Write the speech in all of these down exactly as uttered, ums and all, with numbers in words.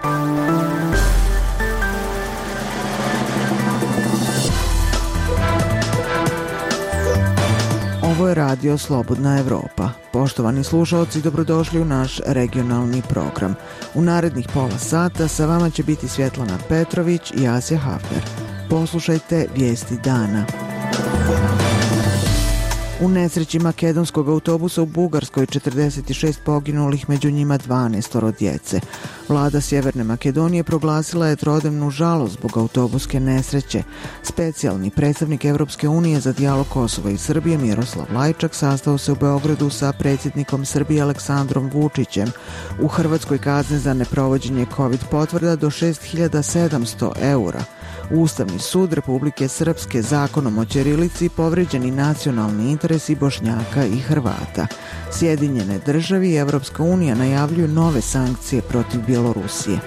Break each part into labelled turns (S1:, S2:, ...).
S1: Ovo je radio Slobodna Evropa. Poštovani slušalci, dobrodošli u naš regionalni program. U narednih pola sata sa vama će biti Svjetlana Petrović i Asja Hafner. Poslušajte vijesti dana. U nesreći makedonskog autobusa u Bugarskoj četrdeset šest poginulih, među njima dvanaest djece. Vlada Sjeverne Makedonije proglasila je trodnevnu žalost zbog autobuske nesreće. Specijalni predstavnik Evropske unije za dijalog Kosova i Srbije Miroslav Lajčak sastao se u Beogradu sa predsjednikom Srbije Aleksandrom Vučićem. U Hrvatskoj kazne za neprovođenje COVID potvrda do šest hiljada sedamsto eura. Ustavni sud Republike Srpske zakonom o ćirilici povređeni nacionalni interesi Bošnjaka i Hrvata. Sjedinjene države i Evropska unija najavljuju nove sankcije protiv Bjelorusije.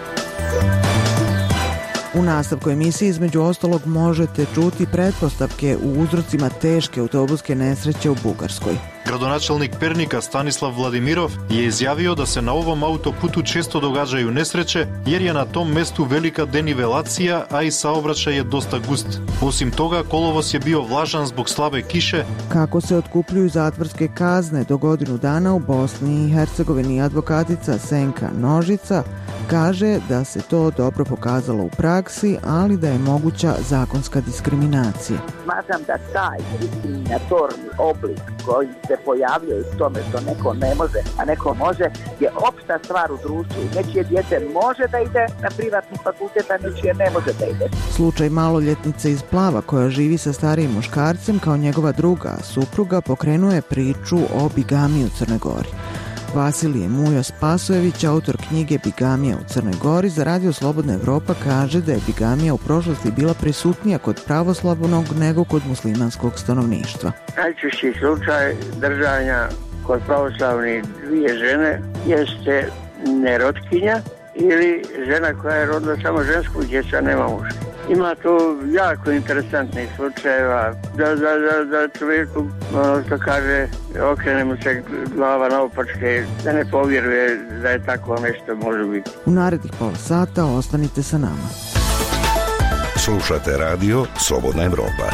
S1: U nastavku emisije između ostalog možete čuti pretpostavke u uzrocima teške autobuske nesreće u Bugarskoj.
S2: Gradonačelnik Pernika Stanislav Vladimirov je izjavio da se na ovom autoputu često događaju nesreće jer je na tom mestu velika denivelacija, a i saobraćaj je dosta gust. Osim toga, kolovoz je bio vlažan zbog slabe kiše.
S1: Kako se otkupljuju zatvorske kazne do godinu dana u Bosni i Hercegovini, advokatica Senka Nožica kaže da se to dobro pokazalo u praksi, ali da je moguća zakonska diskriminacija.
S3: Smatram da taj diskriminatorni oblik koji se pojavljuje u tome što neko ne može, a neko može, je opšta stvar u društvu. Nečije dijete može da ide na privatni fakultet, a nečije ne može da ide.
S1: Slučaj maloljetnice iz Plava koja živi sa starijim muškarcem kao njegova druga supruga pokrenuje priču o bigamiji u Crnoj Gori. Vasilije Mujo Spasojević, autor knjige Bigamija u Crnoj Gori, za radio Slobodna Evropa kaže da je bigamija u prošlosti bila prisutnija kod pravoslavnog nego kod muslimanskog stanovništva.
S4: Najčešći slučaj držanja kod pravoslavnih dvije žene jeste nerotkinja ili žena koja je rodila samo žensku djeca, nema muška. Ima tu jako interesantnih slučajeva da, da, da, da čovjeku, ono što kaže, okrene mu se glava naopačke, da ne povjeruje da je tako nešto može biti.
S1: U narednih pola sata ostanite sa nama.
S5: Slušate radio Slobodna Evropa.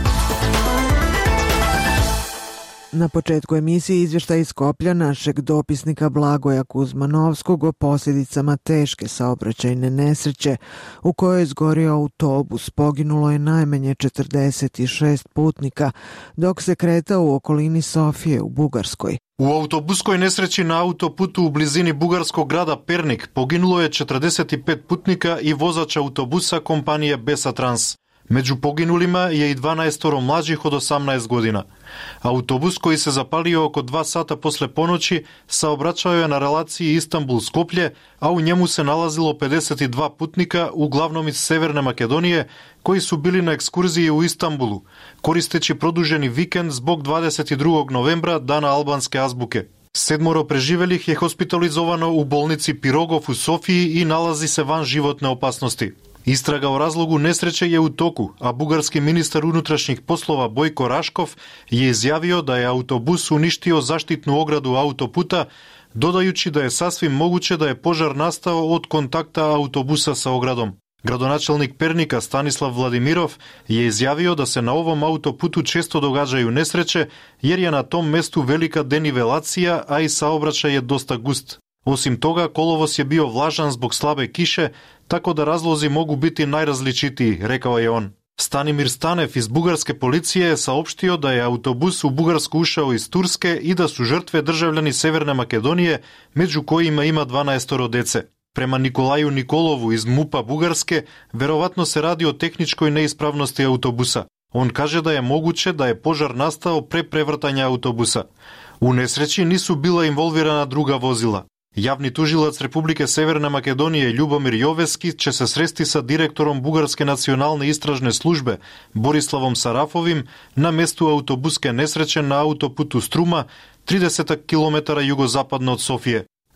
S1: Na početku emisije izvještaj iz Skoplja našeg dopisnika Blagoja Kuzmanovskog o posljedicama teške saobraćajne nesreće u kojoj je izgorio autobus. Poginulo je najmanje četrdeset šest putnika dok se kretao u okolini Sofije u Bugarskoj.
S2: U autobuskoj nesreći na autoputu u blizini bugarskog grada Pernik poginulo je četrdeset pet putnika i vozač autobusa kompanije Besa Trans. Među poginulima je i dvanaest mlađih od osamnaest godina. Autobus koji se zapalio oko dva sata posle ponoći saobraćao je na relaciji Istanbul-Skoplje, a u njemu se nalazilo pedeset dva putnika, uglavnom iz Severne Makedonije, koji su bili na ekskurziji u Istanbulu, koristeći produženi vikend zbog dvadeset drugog novembra, dana albanske azbuke. Sedmoro preživelih je hospitalizovano u bolnici Pirogov u Sofiji i nalazi se van životne opasnosti. Istraga o razlogu nesreće je u toku, a bugarski ministar unutrašnjih poslova Bojko Raškov je izjavio da je autobus uništio zaštitnu ogradu autoputa, dodajući da je sasvim moguće da je požar nastao od kontakta autobusa sa ogradom. Gradonačelnik Pernika Stanislav Vladimirov je izjavio da se na ovom autoputu često događaju nesreće jer je na tom mestu velika denivelacija, a i saobraćaj je dosta gust. Osim toga, kolovoz je bio vlažan zbog slabe kiše, tako da razlozi mogu biti najrazličitiji, rekao je on. Stanimir Stanev iz bugarske policije je saopštio da je autobus u Bugarsku ušao iz Turske i da su žrtve državljani Severne Makedonije, među kojima ima dvanaest dece. Prema Nikolaju Nikolovu iz MUP-a Bugarske, verovatno se radi o tehničkoj neispravnosti autobusa. On kaže da je moguće da je požar nastao pre prevrtanja autobusa. U nesreći nisu bila involvirana druga vozila. Javni tužilac Republike Severne Makedonije Ljubomir Joveski će se sresti sa direktorom Bugarske nacionalne istražne službe Borislavom Sarafovim na mestu autobuske nesreće na autoputu Struma, trideset kilometara jugozapadno od Sofije.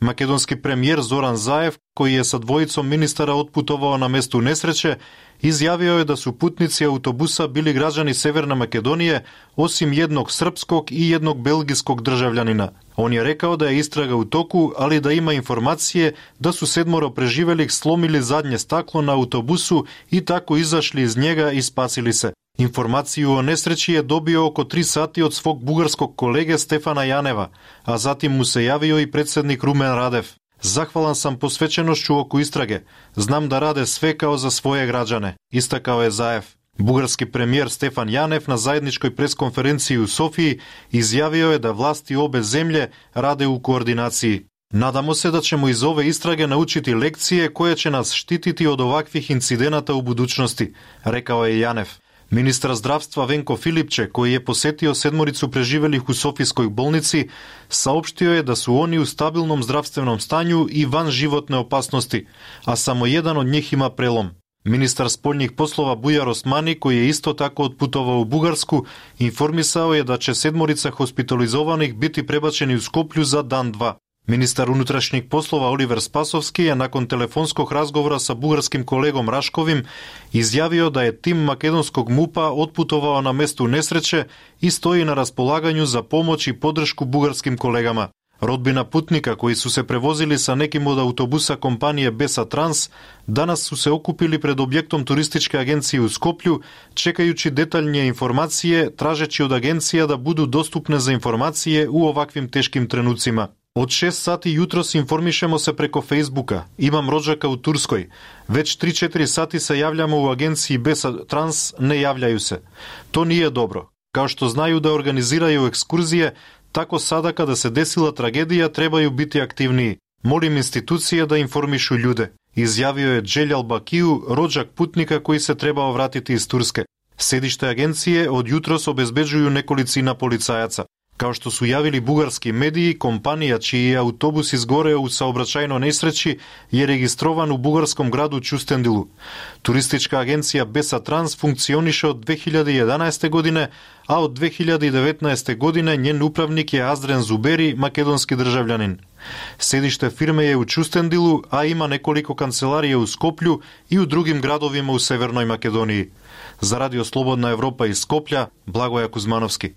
S2: Македонски премиер Зоран Заев, кој е со двојицом министара отпутувao на место несреće, изјавио е да су путници автобуса били граđани Северна Македонија, осим едног српског и едног белгиског држављанина. Он е рекао да е истрага у току, али да има информације да су седморо преживелих сломили задње стакло на автобусу и тако изашли из njega и спасили се. Информацију о несреќи е добио око три сати од свог бугарског колеге Стефана Јанева, а затим му се јавио и председник Румен Радев. Захвалан сам посвеченошću око истраге. Знам да раде све као за своје граđане, истакао е Заев. Бугарски премиер Стефан Јанев на заедничкој пресконференција у Софији изјавио е да власти обе земје раде у координацији. Надамо се да ćemo iz ove istrage naučiti lekcije koje će nas štititi od ovakvih incidenata u budućnosti, rekao je Јанев. Министар здравства Венко Филипче, кој е посетио седморицу преживелих у Софиској болници, саопштио е да су они у стабилном здравственом стању и ван животне опасности, а само еден од нив има прелом. Министар спољних послова Бујар Османи, кој е исто тако отпутувал у Бугарску, информисао е да ќе седморица хоспитализованих бити пребачени у Скопју за дан-два. Министар унутрашних послова Оливер Спасовски е након телефонскog разговора sa бугарским колегом Рашковим изјавио да е тим македонскog МУПа отпутувao на место несреće и стои на располагању за помоќ и поддршку бугарским колегама. Родбина путника кои су се превозили са неким од автобуса компанија Беса Транс данас су се окупили пред објектом туристичка агенција у Скопју, чекајучи детални информације, тражечи од агенција да буду доступне за информације у оваквим тешким тренуцима. Од шест сати јутрос информишемо се преко Фејсбука. Имам роđака у Турској. Веќе три-четири сати се јављамо у агенцији Беса Транс, не јављају се. То nije добро. Као што знају да организирају екскурзија, тако сада када се десила трагедија требају бити активнiji. Молим институција да информишу људе. Изјавио е Джелјал Бакију, роđак путника кој се требао вратити из Турске. Седиште агенције од јутрос обезбеđuju неколицина полицајаца. Као што су јавили бугарски медии, компанија чиј автобус изгорео у саобраќајно несреќи е регистрован у бугарском граду Ќустендилу. Туристичка агенција Беса Транс функционише од две илјади и еданаесте године, а од две илјади и деветнаесте године njен управник е Аздрен Зубери, македонски држављанин. Седиште фирме е у Ќустендилу, а има неколико канцеларија у Скопју и у другим градовима у Северној Македонија. За Радио Слободна Европа из Скопја, Благоја Кузмановски.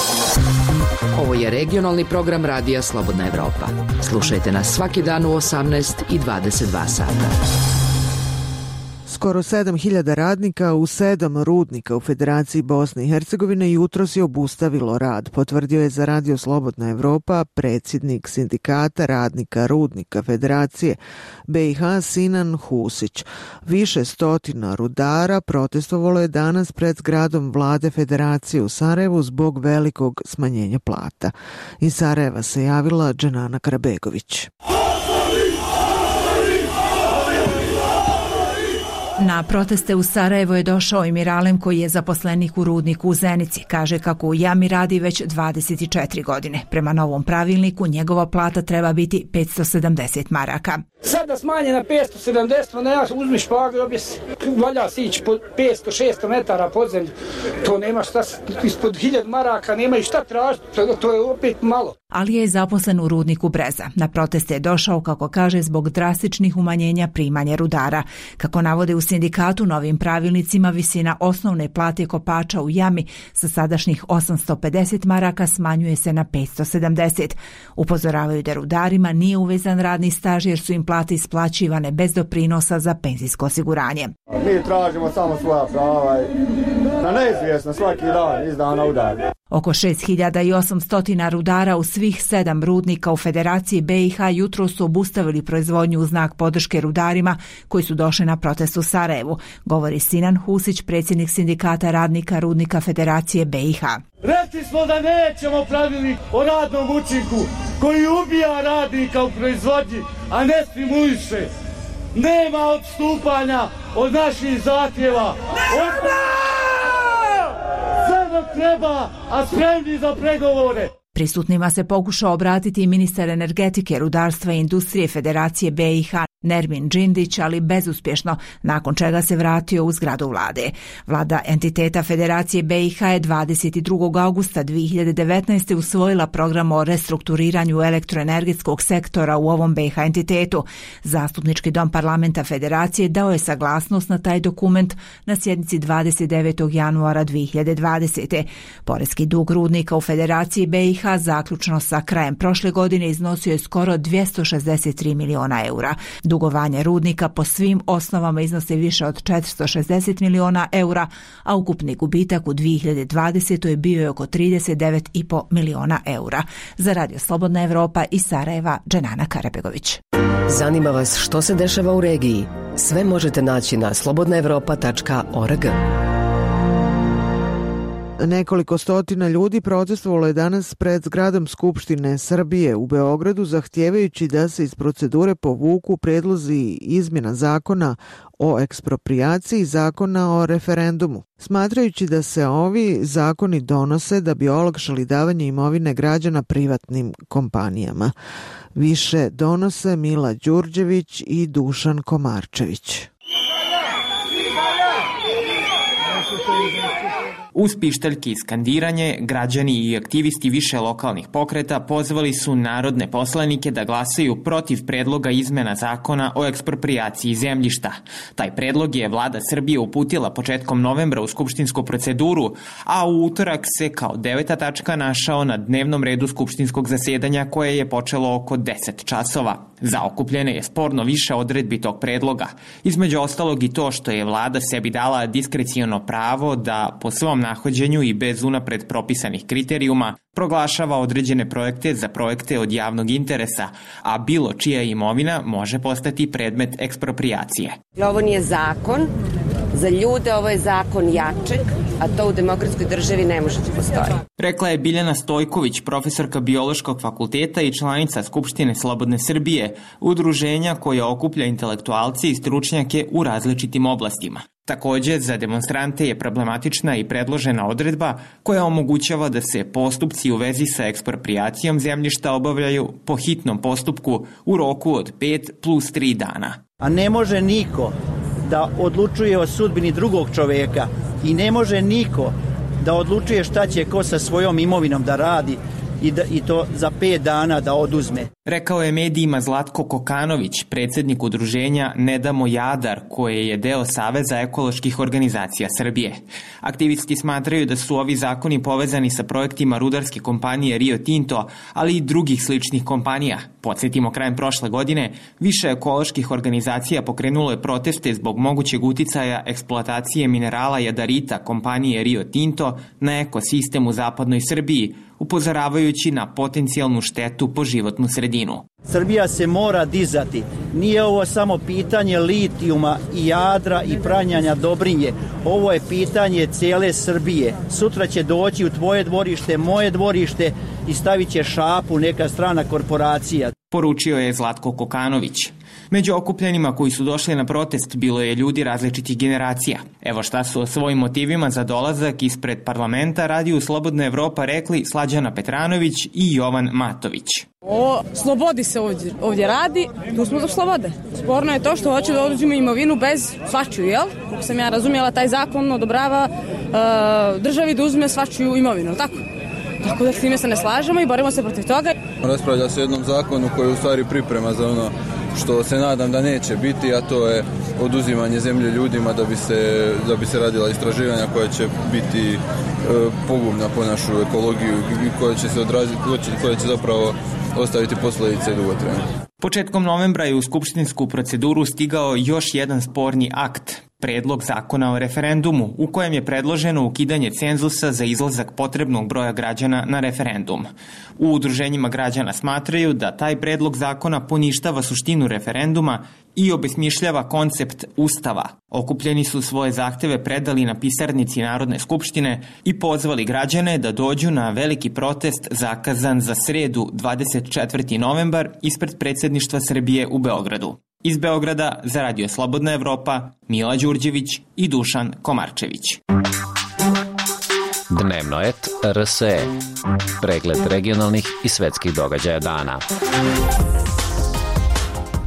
S6: Ovo je regionalni program Radija Slobodna Evropa. Slušajte nas svaki dan u osamnaest i dvadeset dva sata.
S1: Skoro sedam hiljada radnika u sedam rudnika u Federaciji Bosne i Hercegovine jutros je obustavilo rad, potvrdio je za Radio Slobodna Evropa predsjednik sindikata radnika rudnika Federacije be i ha Sinan Husić. Više stotina rudara protestovalo je danas pred zgradom vlade Federacije u Sarajevu zbog velikog smanjenja plata. Iz Sarajeva se javila Dženana Karabegović.
S7: Na proteste u Sarajevo je došao i Miralem koji je zaposlenik u rudniku u Zenici. Kaže kako u jami radi već dvadeset četiri godine. Prema novom pravilniku njegova plata treba biti petsto sedamdeset maraka.
S8: Sada smanje na petsto sedamdeset, ne ja uzmi špagu i objesi. Valja si ići po petsto šesto metara pod zemlju. To nema šta, ispod hiljadu maraka, nema i šta tražiti. To, to je opet malo.
S7: Ali je zaposlen u rudniku Breza. Na proteste je došao, kako kaže, zbog drastičnih umanjenja primanja rudara. Kako navode u sindikatu, novim pravilnicima visina osnovne plate kopača u jami sa sadašnjih osamsto pedeset maraka smanjuje se na petsto sedamdeset. Upozoravaju da rudarima nije uvezan radni staž jer su im plate isplaćivane bez doprinosa za penzijsko osiguranje.
S9: Mi tražimo samo svoja prava na neizvjesno svaki dan iz dana u dan.
S7: Oko šest hiljada osamsto rudara u svih sedam rudnika u Federaciji be i ha jutro su obustavili proizvodnju u znak podrške rudarima koji su došli na protest u Sarajevu, govori Sinan Husić, predsjednik sindikata radnika rudnika Federacije be i ha.
S10: Rekli smo da nećemo pravilnik o radnom učinku koji ubija radnika u proizvodnji, a ne stimuliše. Nema odstupanja od naših zahtjeva. Nema! Sve dok treba, a spremni za pregovore.
S7: Prisutnima se pokušao obratiti i ministar energetike, rudarstva i industrije Federacije be i ha. Nermin Džindić, ali bezuspješno, nakon čega se vratio u zgradu vlade. Vlada entiteta Federacije B i H je dvadeset drugog augusta dvije hiljade devetnaeste. usvojila program o restrukturiranju elektroenergetskog sektora u ovom B i H entitetu. Zastupnički dom parlamenta Federacije dao je saglasnost na taj dokument na sjednici dvadeset devetog januara dvije hiljade dvadesete. Poreski dug rudnika u Federaciji B i H zaključno sa krajem prošle godine iznosio je skoro dvjesto šezdeset tri miliona eura. Dugovanje rudnika po svim osnovama iznose više od četiristo šezdeset miliona eura, a ukupni gubitak u dvije hiljade dvadesetoj je bio je oko trideset devet i po miliona eura. Za Radio Slobodna Evropa iz Sarajeva, Dženana Karabegović.
S11: Zanima vas što se dešava u regiji? Sve možete naći na slobodna evropa tačka org.
S1: Nekoliko stotina ljudi protestovalo je danas pred zgradom Skupštine Srbije u Beogradu zahtijevajući da se iz procedure povuku predlozi izmjena zakona o eksproprijaciji i zakona o referendumu, smatrajući da se ovi zakoni donose da bi olakšali davanje imovine građana privatnim kompanijama. Više donose Mila Đurđević i Dušan Komarčević.
S12: Uz pištaljke i skandiranje, građani i aktivisti više lokalnih pokreta pozvali su narodne poslanike da glasaju protiv predloga izmena zakona o eksproprijaciji zemljišta. Taj predlog je vlada Srbije uputila početkom novembra u skupštinsku proceduru, a u utorak se kao deveta tačka našao na dnevnom redu skupštinskog zasedanja koje je počelo oko deset časova. Zaokupljene je sporno više odredbi tog predloga. Između ostalog i to što je vlada sebi dala diskreciono pravo da po svom nahođenju i bez unapred propisanih kriterijuma proglašava određene projekte za projekte od javnog interesa, a bilo čija imovina može postati predmet eksproprijacije.
S13: Ovo nije zakon za ljude, ovo je zakon jačeg, a to u demokratskoj državi ne može da postoji.
S12: Rekla je Biljana Stojković, profesorka Biološkog fakulteta i članica Skupštine Slobodne Srbije, udruženja koje okuplja intelektualce i stručnjake u različitim oblastima. Također, za demonstrante je problematična i predložena odredba koja omogućava da se postupci u vezi sa eksproprijacijom zemljišta obavljaju po hitnom postupku u roku od pet plus tri dana.
S14: A ne može niko da odlučuje o sudbini drugog čoveka i ne može niko da odlučuje šta će ko sa svojom imovinom da radi i, da, i to za pet dana da oduzme.
S12: Rekao je medijima Zlatko Kokanović, predsjednik udruženja Ne damo Jadar, koje je deo Saveza ekoloških organizacija Srbije. Aktivisti smatraju da su ovi zakoni povezani sa projektima rudarske kompanije Rio Tinto, ali i drugih sličnih kompanija. Podsjetimo, krajem prošle godine više ekoloških organizacija pokrenulo je proteste zbog mogućeg uticaja eksploatacije minerala jadarita kompanije Rio Tinto na ekosistem u zapadnoj Srbiji, upozoravajući na potencijalnu štetu po životnu sredinu.
S14: Srbija se mora dizati. Nije ovo samo pitanje litijuma i Jadra i pranjanja Dobrinje. Ovo je pitanje cijele Srbije. Sutra će doći u tvoje dvorište, moje dvorište i stavit će šapu neka strana korporacija.
S12: Poručio je Zlatko Kokanović. Među okupljenima koji su došli na protest bilo je ljudi različitih generacija. Evo šta su o svojim motivima za dolazak ispred parlamenta Radiju Slobodna Evropa rekli Slađana Petranović i Jovan Matović.
S15: O slobodi se ovdje, ovdje radi, tu smo za slobode. Sporno je to što hoće da oduzime imovinu bez svačiju, jel? Kako sam ja razumjela, taj zakon odobrava uh, državi da uzme svačiju imovinu, tako? Tako da s time se ne slažemo i borimo se protiv toga.
S16: Raspravlja se o jednom zakonu koji je u stvari priprema za ono što se nadam da neće biti, a to je oduzimanje zemlje ljudima da bi se, da bi se radila istraživanja koja će biti e, pogubna po našu ekologiju i koja će se odraziti, koja će zapravo ostaviti posljedice dugotrajne.
S12: Početkom novembra je u skupštinsku proceduru stigao još jedan sporni akt, predlog zakona o referendumu, u kojem je predloženo ukidanje cenzusa za izlazak potrebnog broja građana na referendum. U udruženjima građana smatraju da taj predlog zakona poništava suštinu referenduma i obesmišljava koncept Ustava. Okupljeni su svoje zahteve predali na pisarnici Narodne skupštine i pozvali građane da dođu na veliki protest zakazan za sredu dvadeset četvrtog novembar ispred predsjedništva Srbije u Beogradu. Iz Beograda za Radio Slobodna Evropa, Mila Đurđević i Dušan Komarčević.
S17: Dnevno et R S E. Pregled regionalnih i svetskih događaja dana.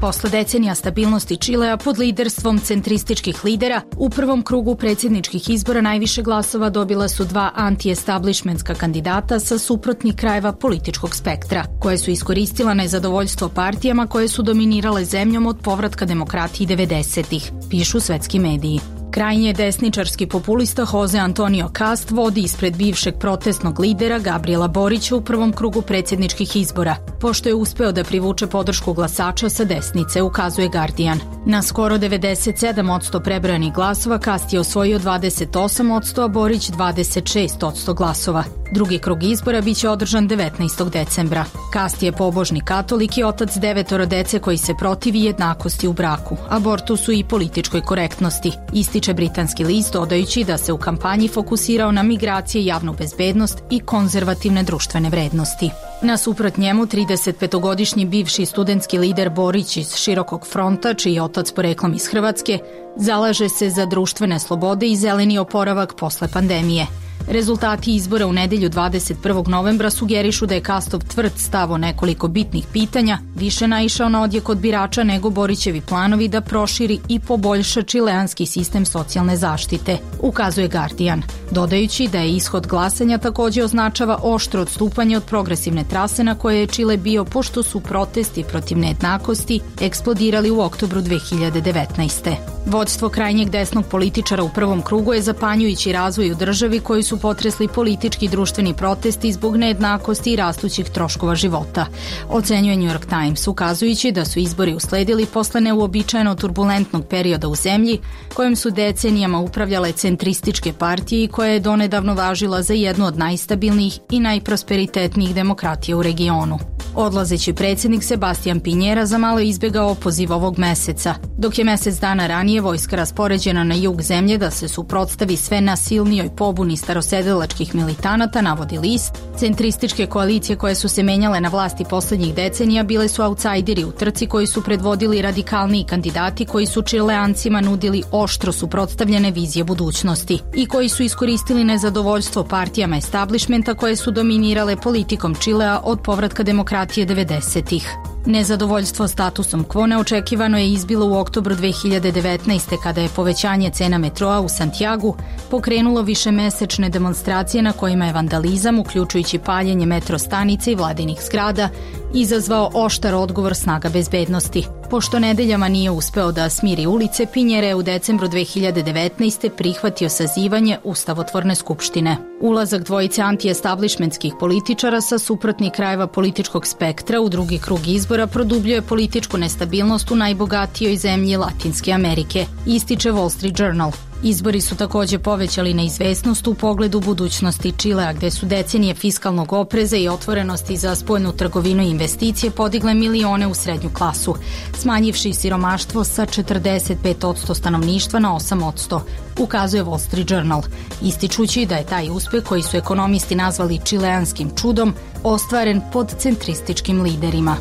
S18: Posle decenija stabilnosti Čilea pod liderstvom centrističkih lidera, u prvom krugu predsjedničkih izbora najviše glasova dobila su dva anti-establishmentska kandidata sa suprotnih krajeva političkog spektra, koje su iskoristila nezadovoljstvo partijama koje su dominirale zemljom od povratka demokratiji devedesetih, pišu svetski mediji. Krajnje desničarski populista Jose Antonio Cast vodi ispred bivšeg protestnog lidera Gabriela Borića u prvom krugu predsjedničkih izbora, pošto je uspeo da privuče podršku glasača sa desnice, ukazuje Guardian. Na skoro devedeset sedam posto prebrojanih glasova Cast je osvojio dvadeset osam posto, a Borić dvadeset šest posto glasova. Drugi krug izbora biće održan devetnaestog decembra. Cast je pobožni katolik i otac devetoro dece koji se protivi jednakosti u braku, abortusu i političkoj korektnosti, ističe britanski list, dodajući da se u kampanji fokusirao na migracije, javnu bezbednost i konzervativne društvene vrednosti. Nasuprot njemu, tridesetpetogodišnji bivši studentski lider Borić iz Širokog fronta, čiji je otac poreklom iz Hrvatske, zalaže se za društvene slobode i zeleni oporavak posle pandemije. Rezultati izbora u nedelju dvadeset prvog novembra sugerišu da je Castov tvrd stav o nekoliko bitnih pitanja više naišao na odjek od birača nego Borićevi planovi da proširi i poboljša čileanski sistem socijalne zaštite, ukazuje Guardian, dodajući da je ishod glasanja također označava oštro odstupanje od progresivne trase na koje je Čile bio, pošto su protesti protiv nejednakosti eksplodirali u oktobru dve hiljade devetnaeste. Vođstvo krajnjeg desnog političara u prvom krugu je zapanjujući razvoj u državi koji su potresli politički i društveni protesti zbog nejednakosti i rastućih troškova života, ocenjuje New York Times, ukazujući da su izbori usledili posle neuobičajeno turbulentnog perioda u zemlji kojim su decenijama upravljale centrističke partije i koja je donedavno važila za jednu od najstabilnijih i najprosperitetnijih demokratija u regionu. Odlazeći predsjednik Sebastian Pinjera za malo izbjegao opoziv ovog meseca, dok je mjesec dana ranije vojska raspoređena na jug zemlje da se suprotstavi sve nasilnijoj pobuni starosedelačkih militanata, navodi list. Centrističke koalicije koje su se menjale na vlasti posljednjih decenija bile su autsajderi u trci koji su predvodili radikalniji kandidati koji su Čileancima nudili oštro suprotstavljene vizije budućnosti i koji su iskoristili nezadovoljstvo partijama establishmenta koje su dominirale politikom Čilea od povratka demokratije devedesetih. Nezadovoljstvo statusom quo neočekivano je izbilo u oktobru dve hiljade devetnaeste kada je povećanje cena metroa u Santiagu pokrenulo višemesečne demonstracije na kojima je vandalizam, uključujući paljenje metro stanice i vladinih zgrada, izazvao oštar odgovor snaga bezbednosti. Pošto nedeljama nije uspeo da smiri ulice, Pinjera je u decembru dve hiljade devetnaeste prihvatio sazivanje Ustavotvorne skupštine. Ulazak dvojice anti-establishmentskih političara sa suprotnih krajeva političkog spektra u drugi krug izbora produbljuje političku nestabilnost u najbogatijoj zemlji Latinske Amerike, ističe Wall Street Journal. Izbori su također povećali neizvesnost u pogledu budućnosti Čilea, gde su decenije fiskalnog opreza i otvorenosti za spoljnu trgovinu i investicije podigle milione u srednju klasu, smanjivši siromaštvo sa četrdeset pet posto stanovništva na osam posto, ukazuje Wall Street Journal, ističući da je taj uspeh, koji su ekonomisti nazvali čileanskim čudom, ostvaren pod centrističkim liderima.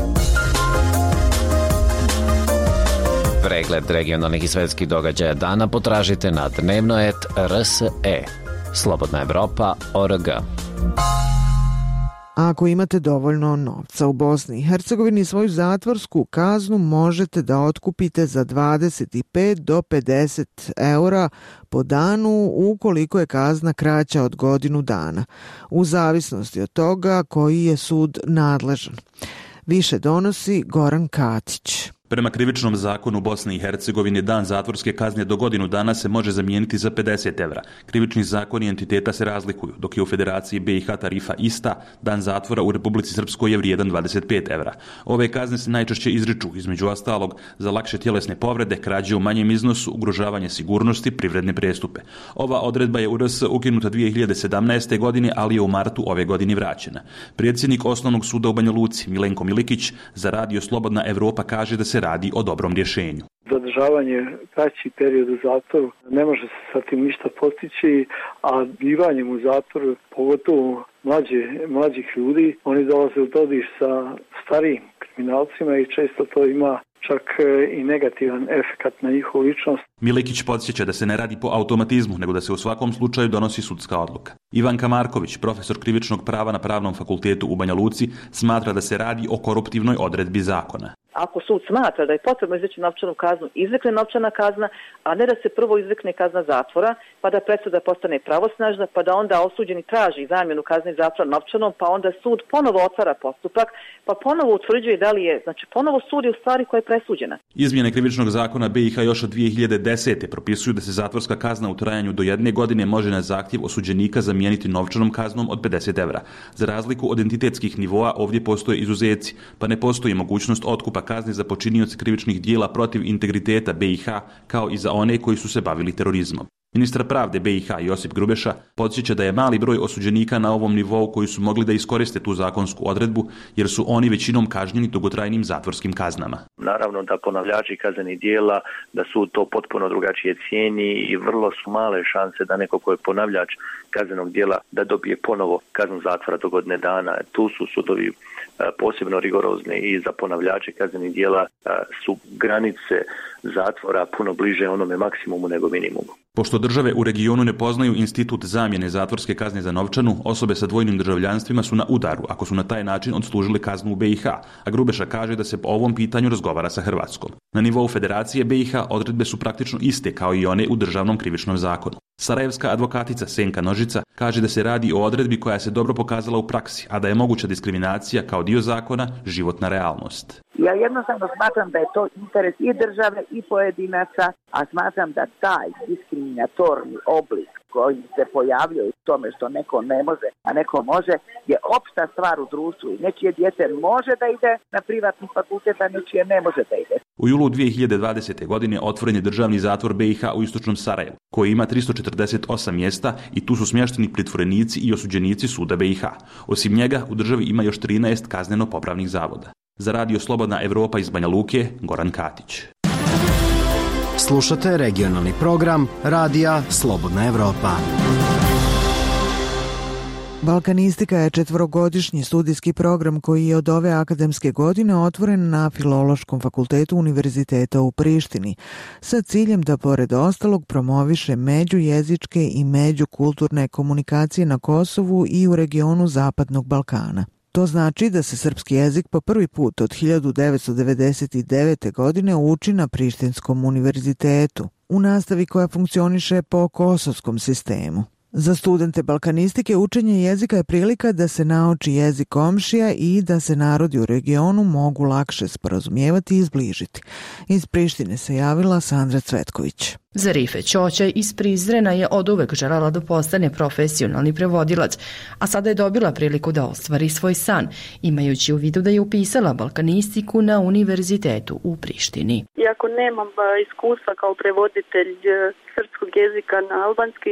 S17: Pregled regionalnih i svetskih događaja dana potražite na dnevnoet R S E. Slobodna Evropa O R G.
S1: Ako imate dovoljno novca u Bosni i Hercegovini, svoju zatvorsku kaznu možete da otkupite za dvadeset pet do pedeset eura po danu ukoliko je kazna kraća od godinu dana, u zavisnosti od toga koji je sud nadležan. Više donosi Goran Katić.
S19: Prema krivičnom zakonu u Bosni i Hercegovini dan zatvorske kazne do godinu dana se može zamijeniti za pedeset evra. Krivični zakoni entiteta se razlikuju, dok je u Federaciji B i H tarifa ista, dan zatvora u Republici Srpskoj je vrijedan dvadeset pet evra. Ove kazne se najčešće izriču, između ostalog, za lakše tjelesne povrede, krađe u manjem iznosu, ugrožavanje sigurnosti, privredne prestupe. Ova odredba je u R S ukinuta dvije hiljade sedamnaeste. godine, ali je u martu ove godine vraćena. Predsjednik Osnovnog suda u Banja Luci, Milenko Milikić, za radio Slobodna Evropa kaže da se radi o dobrom rješenju.
S20: Zadržavanje kraći period u zatvoru ne može se sa tim ništa postići, a bivanjem u zatvoru, pogotovo mlađe, mlađih ljudi, oni dolaze u dodir sa starijim kriminalcima i često to ima čak i negativan efekt na njihovu ličnost.
S19: Milikić podsjeća da se ne radi po automatizmu, nego da se u svakom slučaju donosi sudska odluka. Ivanka Marković, profesor krivičnog prava na Pravnom fakultetu u Banja Luci, smatra da se radi o koruptivnoj odredbi zakona.
S21: ako sud smatra da je potrebno izreći novčanu kaznu, izrekne novčana kazna, a ne da se prvo izrekne kazna zatvora, pa da presuda postane pravosnažna, pa da onda osuđeni traži zamjenu kazne zatvora novčanom, pa onda sud ponovo otvara postupak, pa ponovo utvrđuje da li je, znači ponovo sudi u stvari koja je presuđena.
S19: Izmjene krivičnog zakona B i H još od dvije hiljade desete propisuju da se zatvorska kazna u trajanju do jedne godine može na zahtjev osuđenika zamijeniti novčanom kaznom od pedeset evra. Za razliku od entitetskih nivoa, ovdje postoje izuzeci, pa ne postoji mogućnost otkupa kazne za počinioce krivičnih dijela protiv integriteta B i H, kao i za one koji su se bavili terorizmom. Ministar pravde B i H Josip Grubeša podsjeća da je mali broj osuđenika na ovom nivou koji su mogli da iskoriste tu zakonsku odredbu, jer su oni većinom kažnjeni dugotrajnim zatvorskim kaznama.
S22: Naravno da ponavljači kaznenih dijela, da sud to potpuno drugačije cijeni i vrlo su male šanse da neko ko je ponavljač kaznenog dijela da dobije ponovo kaznu zatvora do godine dana. Tu su sudovi posebno rigorozni i za ponavljače kaznenih dijela su granice zatvora puno bliže onome maksimumu nego minimumu.
S19: Pošto države u regionu ne poznaju institut zamjene zatvorske kazne za novčanu, osobe sa dvojnim državljanstvima su na udaru ako su na taj način odslužile kaznu u B i H, a Grubeša kaže da se po ovom pitanju razgovara sa Hrvatskom. Na nivou Federacije B i H odredbe su praktično iste kao i one u državnom krivičnom zakonu. Sarajevska advokatica Senka Nožica kaže da se radi o odredbi koja se dobro pokazala u praksi, a da je moguća diskriminacija kao dio zakona životna realnost.
S3: Ja jednostavno smatram da je to interes i države i pojedinaca, a smatram da taj diskriminatorni oblik koji se pojavljuje u tome što neko ne može, a neko može, je opšta stvar u društvu i nečije dijete može da ide na privatni fakultet, a nečije ne može da ide.
S19: U julu dvije hiljade dvadesete. godine otvoren je državni zatvor B i H u istočnom Sarajevu, koji ima tristo četrdeset osam mjesta i tu su smješteni pritvorenici i osuđenici suda B i H. Osim njega, u državi ima još trinaest kazneno-popravnih zavoda. Za Radio Slobodna Evropa iz Banja Luke, Goran Katić.
S23: Slušate regionalni program Radija Slobodna Evropa.
S1: Balkanistika je četvorogodišnji studijski program koji je od ove akademske godine otvoren na Filološkom fakultetu Univerziteta u Prištini, sa ciljem da pored ostalog promoviše međujezičke i međukulturne komunikacije na Kosovu i u regionu Zapadnog Balkana. To znači da se srpski jezik po prvi put od hiljadu devetsto devedeset devete. godine uči na Prištinskom univerzitetu, u nastavi koja funkcioniše po kosovskom sistemu. Za studente balkanistike učenje jezika je prilika da se nauči jezik komšija i da se narodi u regionu mogu lakše sporazumijevati i izbližiti. Iz Prištine se javila Sandra Cvetković.
S24: Zarife Ćoća iz Prizrena je oduvek željela da postane profesionalni prevodilac, a sada je dobila priliku da ostvari svoj san, imajući u vidu da je upisala balkanistiku na univerzitetu u Prištini.
S25: Iako nemam iskustva kao prevoditelj srpskog jezika na albanski,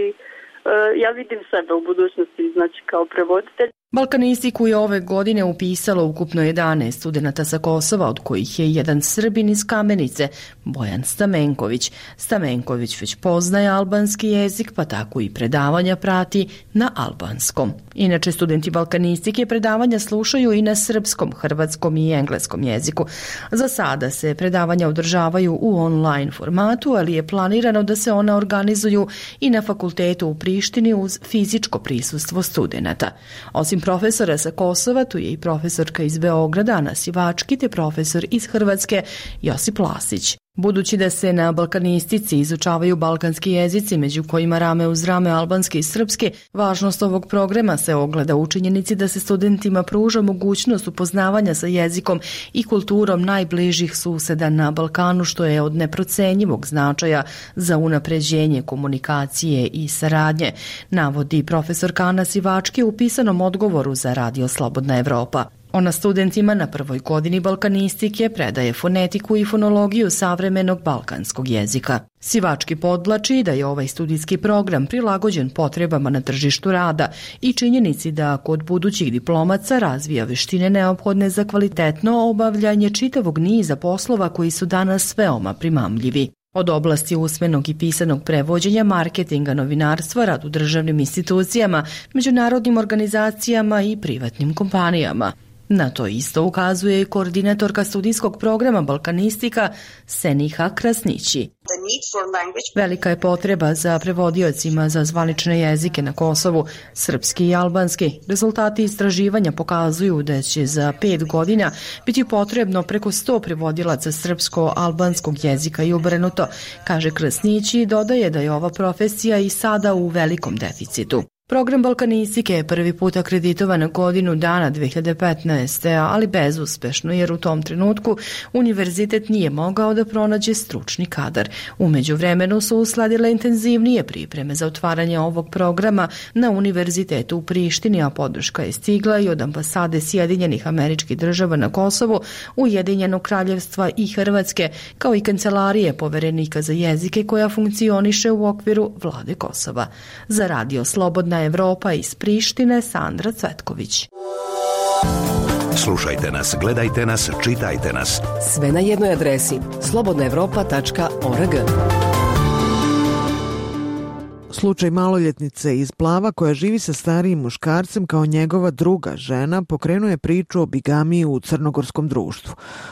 S25: ja vidim sebe u budućnosti, znači kao prevoditelj.
S24: Balkanistiku je ove godine upisalo ukupno jedanaest studenata sa Kosova, od kojih je jedan Srbin iz Kamenice, Bojan Stamenković. Stamenković već poznaje albanski jezik, pa tako i predavanja prati na albanskom. Inače, studenti balkanistike predavanja slušaju i na srpskom, hrvatskom i engleskom jeziku. Za sada se predavanja održavaju u online formatu, ali je planirano da se ona organizuju i na fakultetu u Prištini uz fizičko prisustvo studenata. Osim profesora sa Kosova, tu je i profesorka iz Beograda, Ana Sivački, te profesor iz Hrvatske, Josip Lasić. Budući da se na balkanistici izučavaju balkanski jezici, među kojima rame uz rame albanski i srpski, važnost ovog programa se ogleda u činjenici da se studentima pruža mogućnost upoznavanja sa jezikom i kulturom najbližih suseda na Balkanu, što je od neprocenjivog značaja za unapređenje komunikacije i saradnje, navodi profesor Ana Sivački u pisanom odgovoru za Radio Slobodna Evropa. Ona studentima na prvoj godini balkanistike predaje fonetiku i fonologiju savremenog balkanskog jezika. Sivački podvlači da je ovaj studijski program prilagođen potrebama na tržištu rada i činjenici da kod budućih diplomaca razvija veštine neophodne za kvalitetno obavljanje čitavog niza poslova koji su danas veoma primamljivi. Od oblasti usmenog i pisanog prevođenja, marketinga, novinarstva, rad u državnim institucijama, međunarodnim organizacijama i privatnim kompanijama. Na to isto ukazuje i koordinatorka studijskog programa Balkanistika Seniha Krasnići. Velika je potreba za prevodiocima za zvanične jezike na Kosovu, srpski i albanski. Rezultati istraživanja pokazuju da će za pet godina biti potrebno preko sto prevodilaca srpsko-albanskog jezika i obrnuto, kaže Krasnići i dodaje da je ova profesija i sada u velikom deficitu. Program Balkanistike je prvi put akreditovan na godinu dana dve hiljade petnaeste. ali bezuspešno jer u tom trenutku univerzitet nije mogao da pronađe stručni kadar. U međuvremenu su usledile intenzivnije pripreme za otvaranje ovog programa na univerzitetu u Prištini, a podrška je stigla i od ambasade Sjedinjenih Američkih Država na Kosovu, Ujedinjenog Kraljevstva i Hrvatske, kao i kancelarije poverenika za jezike koja funkcioniše u okviru vlade Kosova. Za Radio Slobodna Evropa iz Prištine, Sandra Cvetković.
S2: Slušajte nas, gledajte nas, čitajte nas.
S11: Sve na jednoj adresi slobodna evropa tačka org.
S1: Slučaj maloljetnice iz Plava koja živi sa starijim muškarcem kao njegova druga žena pokrenuje priču o bigamiji u crnogorskom društvu.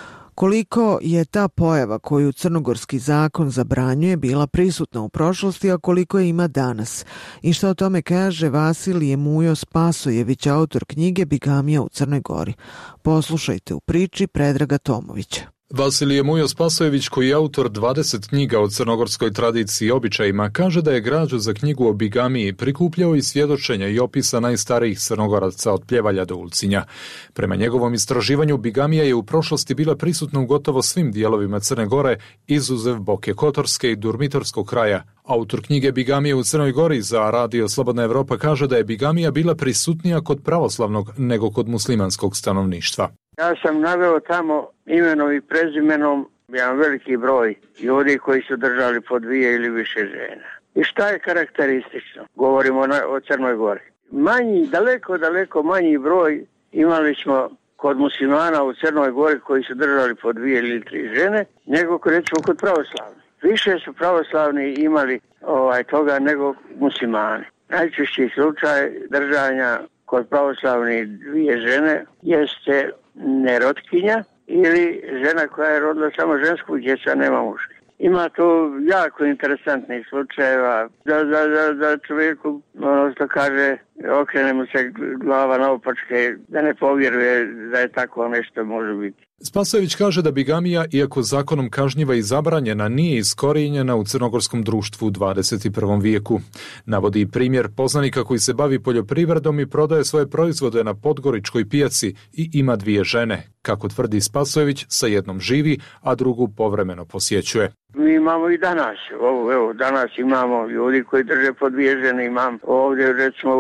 S1: Koliko je ta pojava koju crnogorski zakon zabranjuje bila prisutna u prošlosti, a koliko je ima danas? I što o tome kaže Vasilije Mujo Spasojević, autor knjige Bigamija u Crnoj Gori. Poslušajte u priči Predraga Tomovića.
S4: Vasilije Mujo Spasojević, koji je autor dvadeset knjiga o crnogorskoj tradiciji i običajima, kaže da je građu za knjigu o bigamiji prikupljao i svjedočenja i opisa najstarijih Crnogoraca od Pljevalja do Ulcinja. Prema njegovom istraživanju, bigamija je u prošlosti bila prisutna u gotovo svim dijelovima Crne Gore, izuzev Boke Kotorske i Durmitorskog kraja. Autor knjige Bigamije u Crnoj Gori za Radio Slobodna Evropa kaže da je bigamija bila prisutnija kod pravoslavnog nego kod muslimanskog stanovništva.
S5: Ja sam naveo tamo imenom i prezimenom jedan veliki broj ljudi koji su držali po dvije ili više žena. I šta je karakteristično? Govorimo na, o Crnoj Gori. Manji, daleko, daleko manji broj imali smo kod muslimana u Crnoj Gori koji su držali po dvije ili tri žene, nego recimo kod pravoslavni. Više su pravoslavni imali ovaj, toga nego muslimani. Najčešći slučaj držanja kod pravoslavnih dvije žene jeste nerotkinja ili žena koja je rodila samo žensku djecu, a nema muške. Ima tu jako interesantnih slučajeva da, da, da, da čovjeku, ono što kaže, okrene mu se glava naopačke, da ne povjeruje da je tako nešto može biti.
S4: Spasojević kaže da bigamija, iako zakonom kažnjiva i zabranjena, nije iskorijenjena u crnogorskom društvu u dvadeset prvom vijeku. Navodi primjer poznanika koji se bavi poljoprivredom i prodaje svoje proizvode na podgoričkoj pijaci i ima dvije žene. Kako tvrdi Spasojević, sa jednom živi, a drugu povremeno posjećuje.
S5: Mi imamo i danas, evo, evo, danas imamo ljudi koji drže po dvije žene, imam ovdje recimo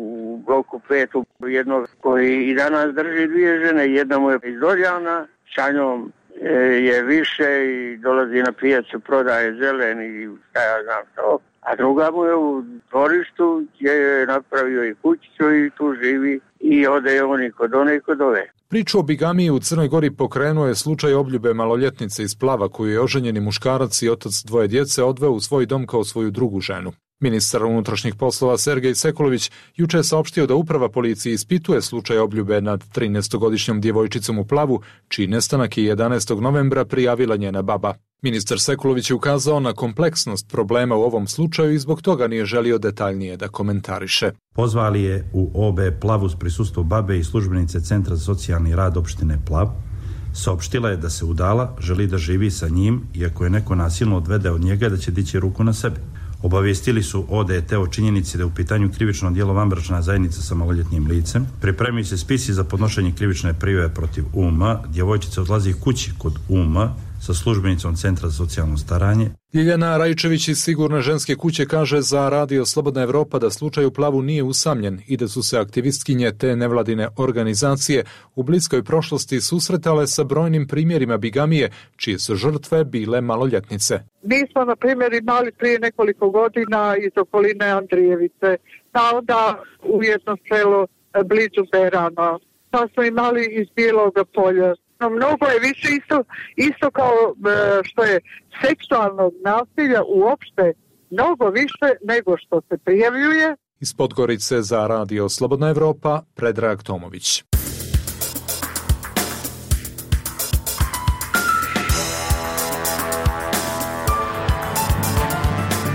S5: u bloku petu jednog koji i danas drži dvije žene, jedna mu je iz Doljana, sa njom e, je više i dolazi na pijacu, prodaje zelen i šta ja znam to, a druga mu je u dvorištu gdje je napravio i kućicu i tu živi i ode on i kod one i kod ove.
S4: Priču o bigamiji u Crnoj Gori pokrenuo je slučaj obljube maloljetnice iz Plava koju je oženjeni muškarac i otac dvoje djece odveo u svoj dom kao svoju drugu ženu. Ministar unutrašnjih poslova Sergej Sekulović juče je saopštio da uprava policije ispituje slučaj obljube nad trinaestogodišnjom djevojčicom u Plavu, čiji nestanak je jedanaestog novembra prijavila njena baba. Ministar Sekulović je ukazao na kompleksnost problema u ovom slučaju i zbog toga nije želio detaljnije da komentariše.
S6: Pozvali je u O B Plavu uz prisustvo babe i službenice Centra za socijalni rad opštine Plav. Saopštila je da se udala, želi da živi sa njim, iako je neko nasilno odvede od njega da će dići ruku na sebe. Obavijestili su O D T o činjenici da je u pitanju krivično djelo vanbračna zajednica sa maloljetnim licem. Pripremio se spisi za podnošenje krivične prijave protiv U M. Djevojčica odlazi kući kod U M sa službenicom Centra za socijalno staranje.
S4: Ljiljana Rajčević iz Sigurne ženske kuće kaže za Radio Slobodna Evropa da slučaj u Plavu nije usamljen i da su se aktivistkinje te nevladine organizacije u bliskoj prošlosti susretale sa brojnim primjerima bigamije, čije su žrtve bile maloljetnice.
S8: Mi smo, na primjer, imali prije nekoliko godina iz okoline Andrijevice, pa onda u jedno selo blizu Berana, pa smo imali iz Bijeloga polja. No, mnogo je više isto, isto kao što je seksualnog nasilja uopšte, mnogo više nego što se prijavljuje.
S4: Iz Podgorice za Radio Slobodna Evropa, Predrag Tomović.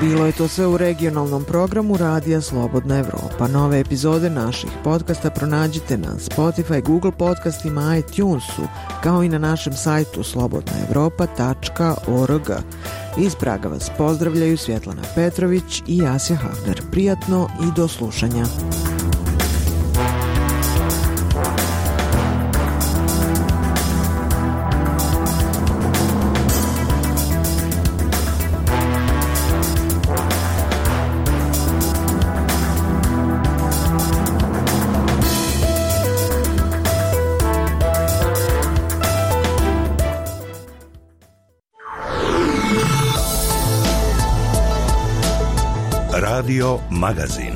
S1: Bilo je to sve u regionalnom programu Radija Slobodna Evropa. Nove epizode naših podcasta pronađite na Spotify, Google podcastima, iTunesu, kao i na našem sajtu slobodna evropa tačka org. Iz Praga vas pozdravljaju Svjetlana Petrović i Jasja Hafner. Prijatno i do slušanja.
S2: Radio Magazin.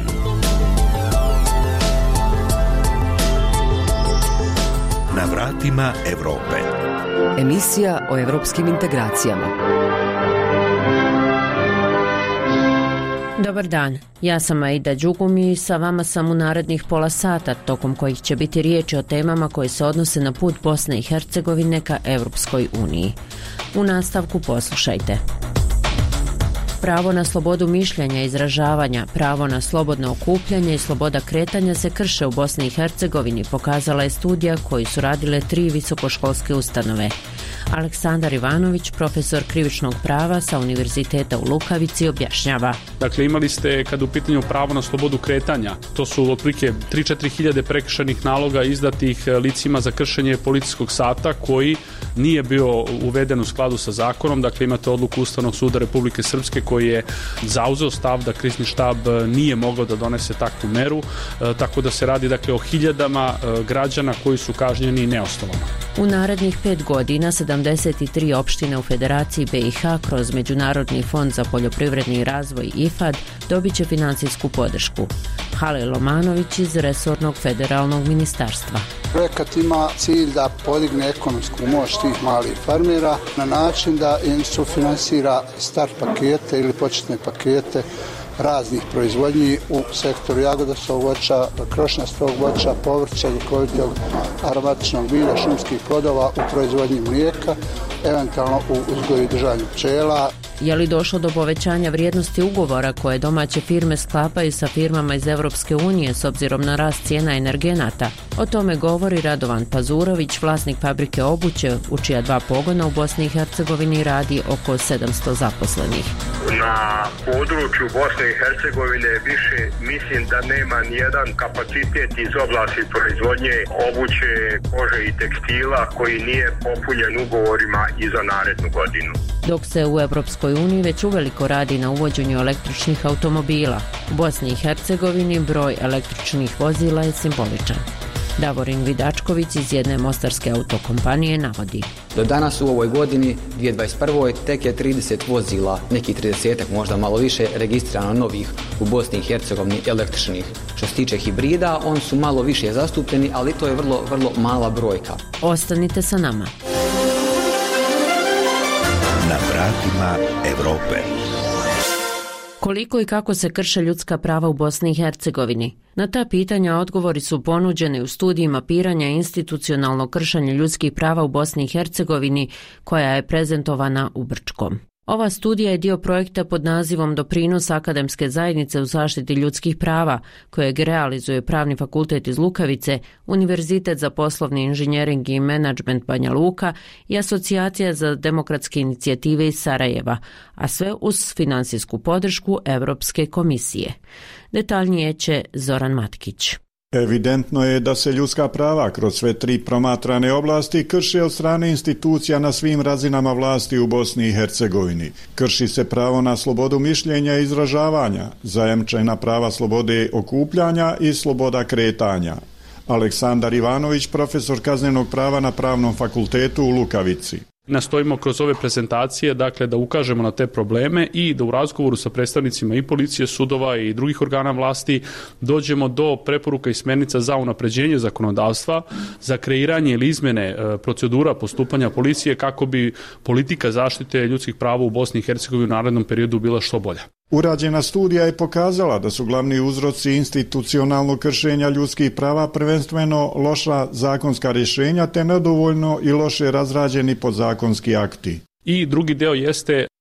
S2: Na vratima Evrope.
S11: Emisija o evropskim integracijama.
S7: Dobar dan, ja sam Aida Đugum i sa vama sam u narednih pola sata, tokom kojih će biti riječi o temama koje se odnose na put Bosne i Hercegovine ka Evropskoj uniji. U nastavku poslušajte. Pravo na slobodu mišljenja i izražavanja, pravo na slobodno okupljanje i sloboda kretanja se krše u Bosni i Hercegovini, pokazala je studija koju su radile tri visokoškolske ustanove. Aleksandar Ivanović, profesor krivičnog prava sa Univerziteta u Lukavici, objašnjava.
S9: Dakle, imali ste, kada u pitanju pravo na slobodu kretanja, to su otprilike tri do četiri hiljade prekršajnih naloga izdatih licima za kršenje policijskog sata koji nije bio uveden u skladu sa zakonom. Dakle, imate odluku Ustavnog suda Republike Srpske koji je zauzeo stav da krizni štab nije mogao da donese takvu meru, e, tako da se radi dakle o hiljadama e, građana koji su kažnjeni neosnovano.
S7: U narednih pet godina sedamdeset tri opštine u Federaciji B i H kroz Međunarodni fond za poljoprivredni razvoj I F A D dobit će financijsku podršku. Halil Lomanović iz resornog federalnog ministarstva.
S10: Projekat ima cilj da podigne ekonomsku moć tih malih farmera na način da im sufinansira start pakete ili početne pakete raznih proizvodnji u sektoru jagodasog voća, krošnjastog voća, povrća, ljekovitog aromatičnog bilja, šumskih plodova u proizvodnji mlijeka, eventualno u uzgoju i držanju pčela.
S7: Je li došlo do povećanja vrijednosti ugovora koje domaće firme sklapaju sa firmama iz Evropske unije s obzirom na rast cijena energenata? O tome govori Radovan Pazurović, vlasnik fabrike obuće, u čija dva pogona u Bosni i Hercegovini radi oko sedamsto zaposlenih.
S13: Na području Bosne i Hercegovine više mislim da nema nijedan kapacitet iz oblasti proizvodnje obuće, kože i tekstila koji nije popunjen ugovorima i za narednu godinu.
S7: Dok se u Evropskoj uniji već uveliko radi na uvođenju električnih automobila, u Bosni i Hercegovini broj električnih vozila je simboličan. Davorin Vidačković iz jedne mostarske autokompanije navodi.
S14: Do danas u ovoj godini, dvije tisuće dvadeset prve. tek je trideset vozila, neki tridesetak, možda malo više, registrirano novih u Bosni i Hercegovini električnih. Što se tiče hibrida, oni su malo više zastupljeni, ali to je vrlo, vrlo mala brojka.
S7: Ostanite sa nama.
S2: Na vratima Evrope.
S7: Koliko i kako se krše ljudska prava u Bosni i Hercegovini? Na ta pitanja odgovori su ponuđeni u studiji mapiranja institucionalnog kršenja ljudskih prava u Bosni i Hercegovini koja je prezentovana u Brčkom. Ova studija je dio projekta pod nazivom Doprinos akademske zajednice u zaštiti ljudskih prava, kojeg realizuje Pravni fakultet iz Lukavice, Univerzitet za poslovni inženjering i menadžment Banja Luka i Asocijacija za demokratske inicijative iz Sarajeva, a sve uz finansijsku podršku Evropske komisije. Detaljnije će Zoran Matkić.
S26: Evidentno je da se ljudska prava kroz sve tri promatrane oblasti krše od strane institucija na svim razinama vlasti u Bosni i Hercegovini. Krši se pravo na slobodu mišljenja i izražavanja, zajamčena prava slobode okupljanja i sloboda kretanja. Aleksandar Ivanović, profesor kaznenog prava na Pravnom fakultetu u Lukavici.
S9: Nastojimo kroz ove prezentacije dakle da ukažemo na te probleme i da u razgovoru sa predstavnicima i policije, sudova i drugih organa vlasti dođemo do preporuka i smjernica za unapređenje zakonodavstva, za kreiranje ili izmjene procedura postupanja policije kako bi politika zaštite ljudskih prava u Bosni i Hercegovini u narednom periodu bila što bolja.
S26: Urađena studija je pokazala da su glavni uzroci institucionalnog kršenja ljudskih prava prvenstveno loša zakonska rješenja te nedovoljno i loše razrađeni podzakonski akti.
S9: I drugi deo jeste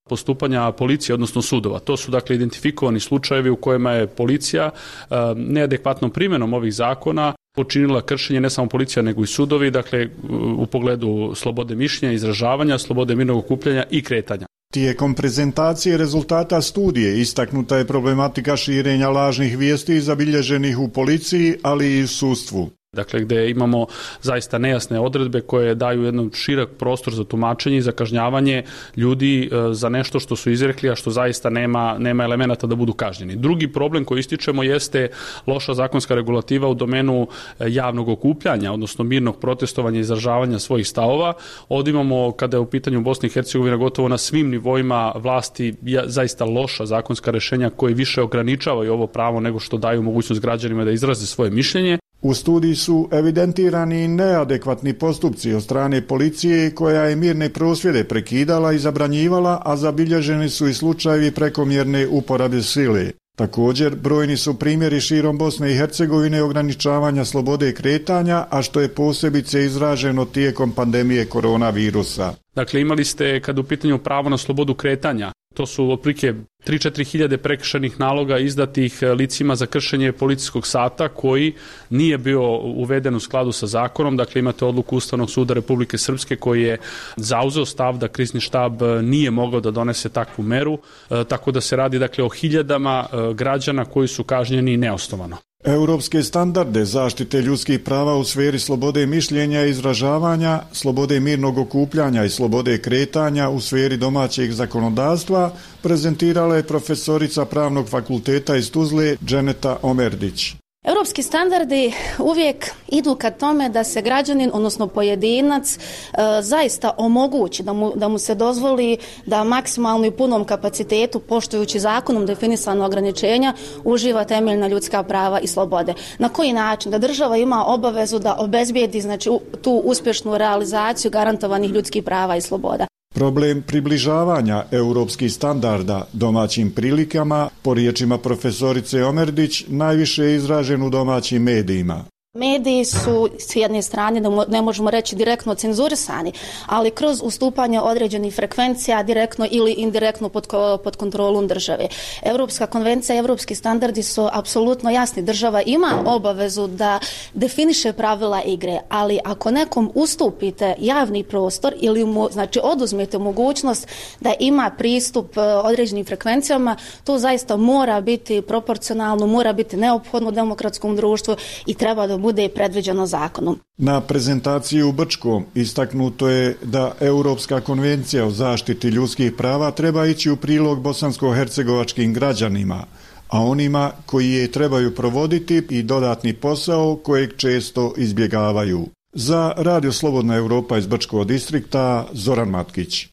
S9: postupanja policije, odnosno sudova. To su dakle identifikovani slučajevi u kojima je policija e, neadekvatnom primjenom ovih zakona počinila kršenje, ne samo policija nego i sudovi, dakle u pogledu slobode mišljenja, izražavanja, slobode mirnog okupljanja i kretanja.
S26: Tijekom prezentacije rezultata studije istaknuta je problematika širenja lažnih vijesti zabilježenih u policiji, ali i u sudstvu.
S9: Dakle, gdje imamo zaista nejasne odredbe koje daju jedan širok prostor za tumačenje i za kažnjavanje ljudi za nešto što su izrekli, a što zaista nema, nema elemenata da budu kažnjeni. Drugi problem koji ističemo jeste loša zakonska regulativa u domenu javnog okupljanja, odnosno mirnog protestovanja i izražavanja svojih stavova. Ovdje imamo, kada je u pitanju Bosne i Hercegovine, gotovo na svim nivoima vlasti zaista loša zakonska rješenja koji više ograničavaju ovo pravo nego što daju mogućnost građanima da izraze svoje mišljenje.
S26: U studiji su evidentirani neadekvatni postupci od strane policije koja je mirne prosvjede prekidala i zabranjivala, a zabilježeni su i slučajevi prekomjerne uporabe sile. Također, brojni su primjeri širom Bosne i Hercegovine ograničavanja slobode kretanja, a što je posebice izraženo tijekom pandemije koronavirusa.
S9: Dakle, imali ste, kad u pitanju pravo na slobodu kretanja, to su otprilike tri do četiri hiljade prekršajnih naloga izdatih licima za kršenje policijskog sata koji nije bio uveden u skladu sa zakonom. Dakle, imate odluku Ustavnog suda Republike Srpske koji je zauzeo stav da krizni štab nije mogao da donese takvu meru, tako da se radi dakle o hiljadama građana koji su kažnjeni neosnovano.
S26: Europske standarde zaštite ljudskih prava u sferi slobode mišljenja i izražavanja, slobode mirnog okupljanja i slobode kretanja u sferi domaćeg zakonodavstva prezentirala je profesorica Pravnog fakulteta iz Tuzle Dženeta Omerdić.
S12: Europski standardi uvijek idu ka tome da se građanin, odnosno pojedinac, e, zaista omogući, da mu, da mu se dozvoli da maksimalno i punom kapacitetu, poštujući zakonom definisano ograničenja, uživa temeljna ljudska prava i slobode. Na koji način? Da država ima obavezu da obezbijedi, znači, tu uspješnu realizaciju garantovanih ljudskih prava i sloboda.
S26: Problem približavanja europskih standarda domaćim prilikama, po riječima profesorice Omerdić, najviše je izražen u domaćim medijima.
S12: Mediji su s jedne strane, ne možemo reći direktno cenzurisani, ali kroz ustupanje određenih frekvencija direktno ili indirektno pod, pod kontrolom države. Europska konvencija i europski standardi su apsolutno jasni. Država ima obavezu da definiše pravila igre, ali ako nekom ustupite javni prostor ili mu, znači, oduzmete mogućnost da ima pristup određenim frekvencijama, to zaista mora biti proporcionalno, mora biti neophodno u demokratskom društvu i treba da bude predviđeno zakonom.
S26: Na prezentaciji u Brčkom istaknuto je da Europska konvencija o zaštiti ljudskih prava treba ići u prilog bosansko-hercegovačkim građanima, a onima koji je trebaju provoditi i dodatni posao kojeg često izbjegavaju. Za Radio Slobodna Europa iz Brčkog distrikta, Zoran Matkić.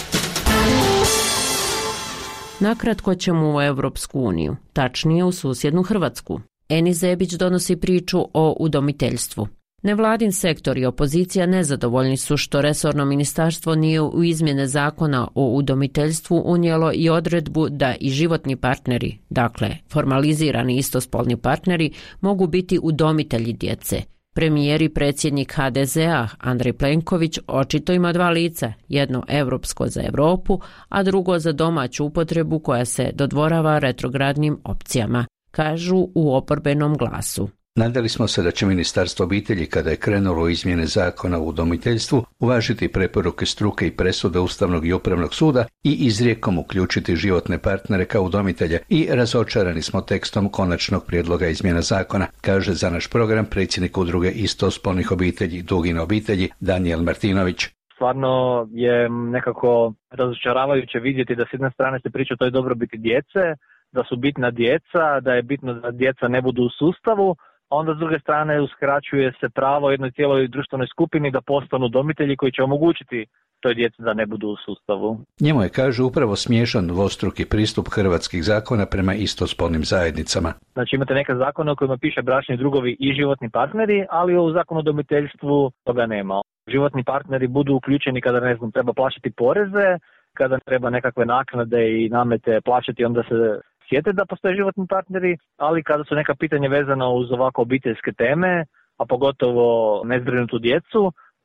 S7: Nakratko ćemo u Europsku uniju, tačnije u susjednu Hrvatsku. Eni Zebić donosi priču o udomiteljstvu. Nevladin sektor i opozicija nezadovoljni su što resorno ministarstvo nije u izmjene zakona o udomiteljstvu unijelo i odredbu da i životni partneri, dakle formalizirani istospolni partneri, mogu biti udomitelji djece. Premijer i predsjednik ha de zea Andrej Plenković očito ima dva lica, jedno europsko za Europu, a drugo za domaću upotrebu koja se dodvorava retrogradnim opcijama, kažu u oporbenom Glasu.
S15: Nadali smo se da će Ministarstvo obitelji, kada je krenulo u izmjene zakona o udomiteljstvu, uvažiti preporuke struke i presude Ustavnog i Upravnog suda i izrijekom uključiti životne partnere kao udomitelje, i razočarani smo tekstom konačnog prijedloga izmjena zakona, kaže za naš program predsjednik udruge istospolnih obitelji Dugine obitelji Danijel Martinović.
S16: Stvarno je nekako razočaravajuće vidjeti da s jedne strane se priča o toj dobrobiti djece, da su bitna djeca, da je bitno da djeca ne budu u sustavu, a onda s druge strane uskraćuje se pravo jednoj cijeloj društvenoj skupini da postanu udomitelji koji će omogućiti toj djeci da ne budu u sustavu.
S15: Njemu je, kaže, upravo smiješan dvostruki pristup hrvatskih zakona prema istospolnim zajednicama.
S16: Znači, imate neke zakone u kojima piše bračni drugovi i životni partneri, ali u zakonu o udomiteljstvu toga nema. Životni partneri budu uključeni kada, ne znam, treba plaćati poreze, kada treba nekakve naknade i namete plaćati, onda se sjete da postoje životni partneri, ali kada su neka pitanja vezana uz ovako obiteljske teme, a pogotovo nezbrinutu djecu,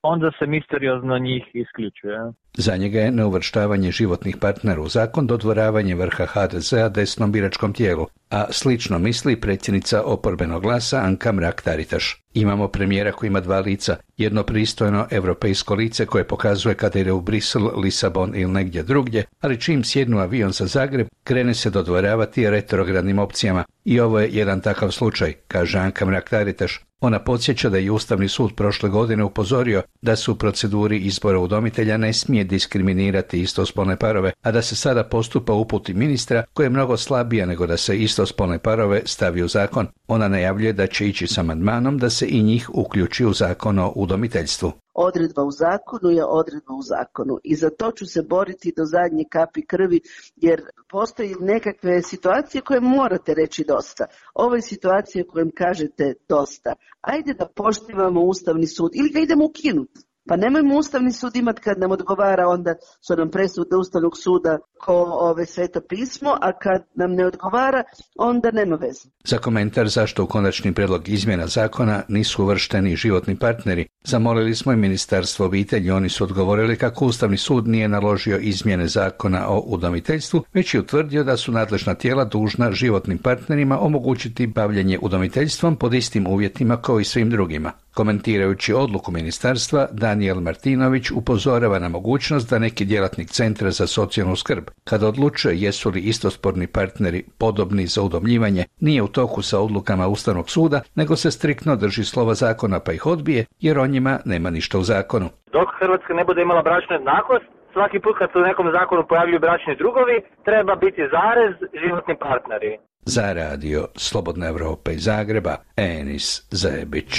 S16: onda se misteriozno njih isključuje.
S15: Za njega je neuvrštavanje životnih partnera u zakon dodvoravanje vrha ha de zea desnom biračkom tijelu, a slično misli predsjednica oporbenog glasa Anka Mrak-Taritaš. Imamo premijera koji ima dva lica, jedno pristojno europejsko lice koje pokazuje kada ide u Brisel, Lisabon ili negdje drugdje, ali čim sjednu avion za Zagreb, krene se dodvoravati retrogradnim opcijama. I ovo je jedan takav slučaj, kaže Anka Mrak-Taritaš. Ona podsjeća da je Ustavni sud prošle godine upozorio da se u proceduri izbora udomitelja ne smije diskriminirati istospolne parove, a da se sada postupa uputi ministra koja je mnogo slabija nego da se istospolne parove stavi u zakon. Ona najavljuje da će ići s amandmanom da se i njih uključi u zakon o udomiteljstvu.
S3: Odredba u zakonu je odredba u zakonu i za to ću se boriti do zadnje kapi krvi, jer postoji nekakve situacije koje morate reći dosta. Ovo je situacija kojem kažete dosta. Ajde da poštivamo Ustavni sud ili ga idemo ukinuti. Pa nemojmo Ustavni sud imati kad nam odgovara, onda su nam presude Ustavnog suda ko ove sveto pismo, a kad nam ne odgovara, onda nema veze.
S15: Za komentar zašto u konačni prijedlog izmjena zakona nisu uvršteni životni partneri, zamolili smo i Ministarstvo obitelji. Oni su odgovorili kako Ustavni sud nije naložio izmjene zakona o udomiteljstvu, već je utvrdio da su nadležna tijela dužna životnim partnerima omogućiti bavljenje udomiteljstvom pod istim uvjetima kao i svim drugima. Komentirajući odluku ministarstva, Danijel Martinović upozorava na mogućnost da neki djelatnik Centra za socijalnu skrb, kada odlučuje jesu li istospolni partneri podobni za udomljivanje, nije u toku sa odlukama Ustavnog suda, nego se striktno drži slova zakona pa ih odbije, jer o njima nema ništa u zakonu.
S16: Dok Hrvatska ne bude imala bračnu jednakost, svaki put kad se u nekom zakonu pojavljuju bračni drugovi, treba biti zarez životni partneri.
S15: Za radio Slobodna Evropa iz Zagreba, Enis Zajebić.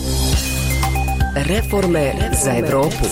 S11: Reforme za Evropu.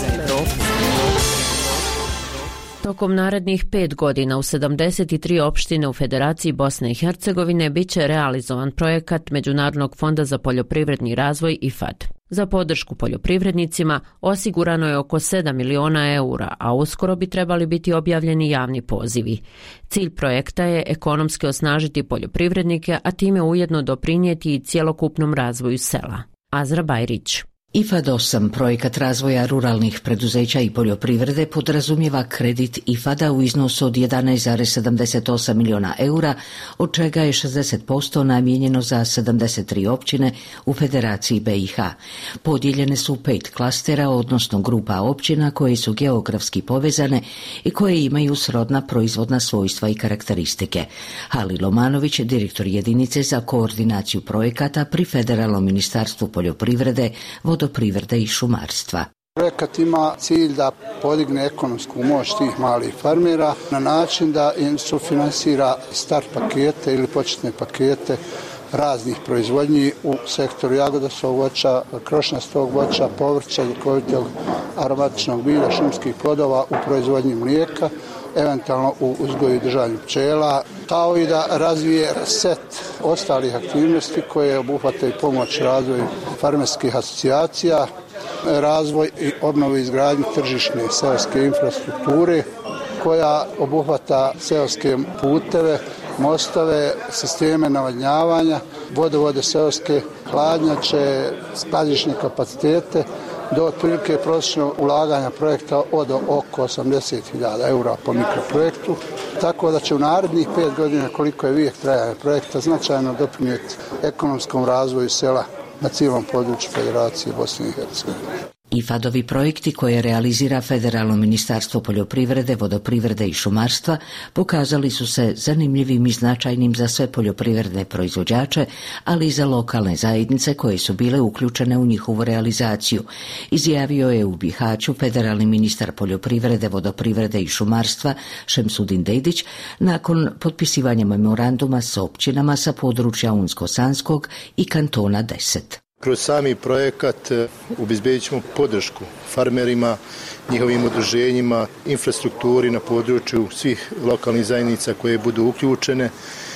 S7: Tokom narednih pet godina u sedamdeset tri opštine u Federaciji Bosne i Hercegovine bit će realizovan projekat Međunarodnog fonda za poljoprivredni razvoj I F A D. Za podršku poljoprivrednicima osigurano je oko sedam miliona eura, a uskoro bi trebali biti objavljeni javni pozivi. Cilj projekta je ekonomski osnažiti poljoprivrednike, a time ujedno doprinijeti i cjelokupnom razvoju sela. Azra Bajrić.
S11: I F A D osam, projekat razvoja ruralnih preduzeća i poljoprivrede, podrazumijeva kredit I F A D-a u iznosu od jedanaest zarez sedamdeset osam miliona eura, od čega je šezdeset posto namijenjeno za sedamdeset tri općine u Federaciji B i H. Podijeljene su u pet klastera, odnosno grupa općina koje su geografski povezane i koje imaju srodna proizvodna svojstva i karakteristike. Halil Omanović, direktor jedinice za koordinaciju projekata pri Federalnom ministarstvu poljoprivrede, vodoprivrede i šumarstva.
S10: Projekat ima cilj da podigne ekonomsku moć tih malih farmera na način da im sufinansira start pakete ili početne pakete raznih proizvodnji u sektoru jagodasnog voća, krošnjastog voća, povrća, ljekovitog aromatičnog bilja, šumskih plodova u proizvodnji mlijeka, eventualno u uzgoju i držanju pčela, kao i da razvije set ostalih aktivnosti koje obuhvataju pomoć razvoju farmerskih asocijacija, razvoj i obnovu i izgradnju tržišne seoske infrastrukture koja obuhvata seoske puteve, mostove, sisteme navodnjavanja, vodovode seoske, hladnjače, skladišne kapacitete, do otprilike prosječnog ulaganja projekta od oko osamdeset hiljada eura po mikroprojektu, tako da će u narednih pet godina, koliko je vijek trajanja projekta, značajno doprinijeti ekonomskom razvoju sela na cijelom području Federacije Bosne i Hercegovine.
S11: I F A D-ovi projekti koje realizira Federalno ministarstvo poljoprivrede, vodoprivrede i šumarstva pokazali su se zanimljivim i značajnim za sve poljoprivredne proizvođače, ali i za lokalne zajednice koje su bile uključene u njihovu realizaciju, izjavio je u Bihaću federalni ministar poljoprivrede, vodoprivrede i šumarstva Šemsudin Dedić nakon potpisivanja memoranduma s općinama sa područja Unsko-Sanskog i kantona deset.
S17: Kroz sami projekat obezbedit ćemo podršku farmerima, njihovim udruženjima, infrastrukturi na području svih lokalnih zajednica koje budu uključene.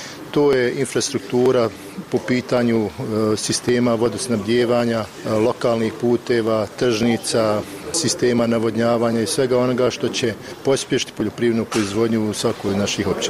S17: To je infrastruktura po pitanju sistema vodosnabdijevanja, lokalnih puteva, tržnica, sistema navodnjavanja i svega onoga što će pospješiti poljoprivrednu proizvodnju u svakoj od naših općina.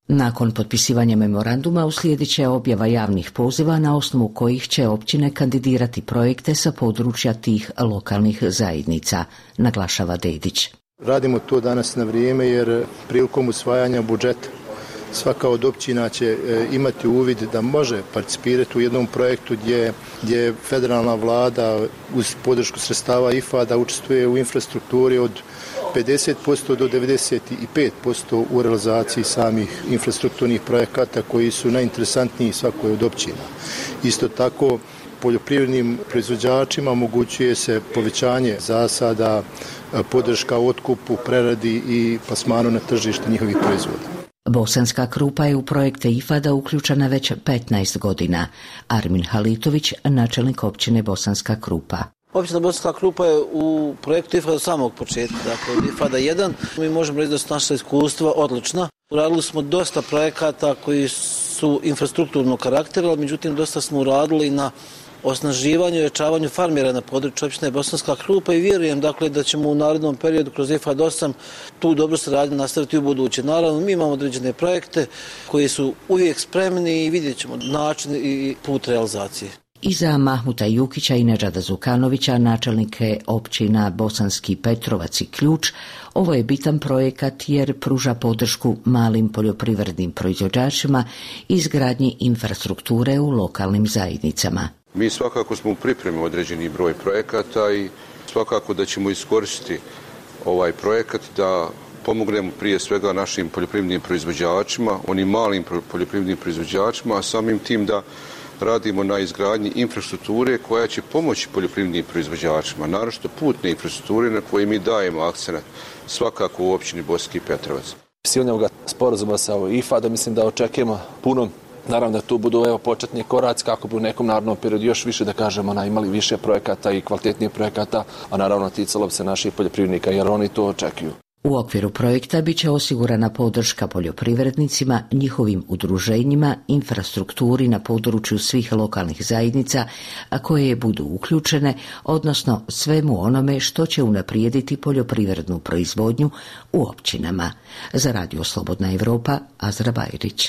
S11: Nakon potpisivanja memoranduma uslijedit će objava javnih poziva na osnovu kojih će općine kandidirati projekte sa područja tih lokalnih zajednica, naglašava Dedić.
S17: Radimo to danas na vrijeme jer prilikom usvajanja budžeta svaka od općina će imati uvid da može participirati u jednom projektu gdje, gdje federalna vlada uz podršku sredstava I F A D-a učestvuje u infrastrukturi od pedeset posto do devedeset pet posto u realizaciji samih infrastrukturnih projekata koji su najinteresantniji svakoj od općina. Isto tako poljoprivrednim proizvođačima omogućuje se povećanje zasada, podrška otkupu, preradi i plasmanu na tržište njihovih proizvoda.
S11: Bosanska Krupa je u projekte I F A D-a uključena već petnaest godina. Armin Halitović, načelnik općine Bosanska Krupa.
S18: Općina Bosanska Krupa je u projektu I F A D od samog početka, dakle od I F A D-a jedan. Mi možemo reći da su naša iskustva odlična. Uradili smo dosta projekata koji su infrastrukturnog karaktera, ali međutim dosta smo uradili na osnaživanju i ojačavanju farmera na području općine Bosanska Krupa i vjerujem dakle da ćemo u narednom periodu kroz I F A D osam tu dobru saradnju nastaviti u buduće. Naravno mi imamo određene projekte koji su uvijek spremni i vidjet ćemo način i put realizacije.
S11: Iza Mahmuta Jukića i Nedžada Zukanovića, načelnike općina Bosanski Petrovac i Ključ, ovo je bitan projekat jer pruža podršku malim poljoprivrednim proizvođačima i izgradnji infrastrukture u lokalnim zajednicama.
S19: Mi svakako smo u pripremi određeni broj projekata i svakako da ćemo iskoristiti ovaj projekat da pomognemo prije svega našim poljoprivrednim proizvođačima, onim malim poljoprivrednim proizvođačima, a samim tim da radimo na izgradnji infrastrukture koja će pomoći poljoprivrednim proizvođačima, naročito putne infrastrukture na koje mi dajemo akcenat svakako u općini Bosanski Petrovac.
S20: Silnog sporazuma sa I F A D-om mislim da očekujemo puno. Naravno da tu budu evo, početni koraci kako bi u nekom narednom periodu još više da kažemo na imali više projekata i kvalitetnijih projekata, a naravno ticalo bi se naših poljoprivrednika jer oni to očekuju.
S11: U okviru projekta bit će osigurana podrška poljoprivrednicima, njihovim udruženjima, infrastrukturi na području svih lokalnih zajednica, a koje budu uključene, odnosno svemu onome što će unaprijediti poljoprivrednu proizvodnju u općinama. Za Radio Slobodna Evropa, Azra Bajrić.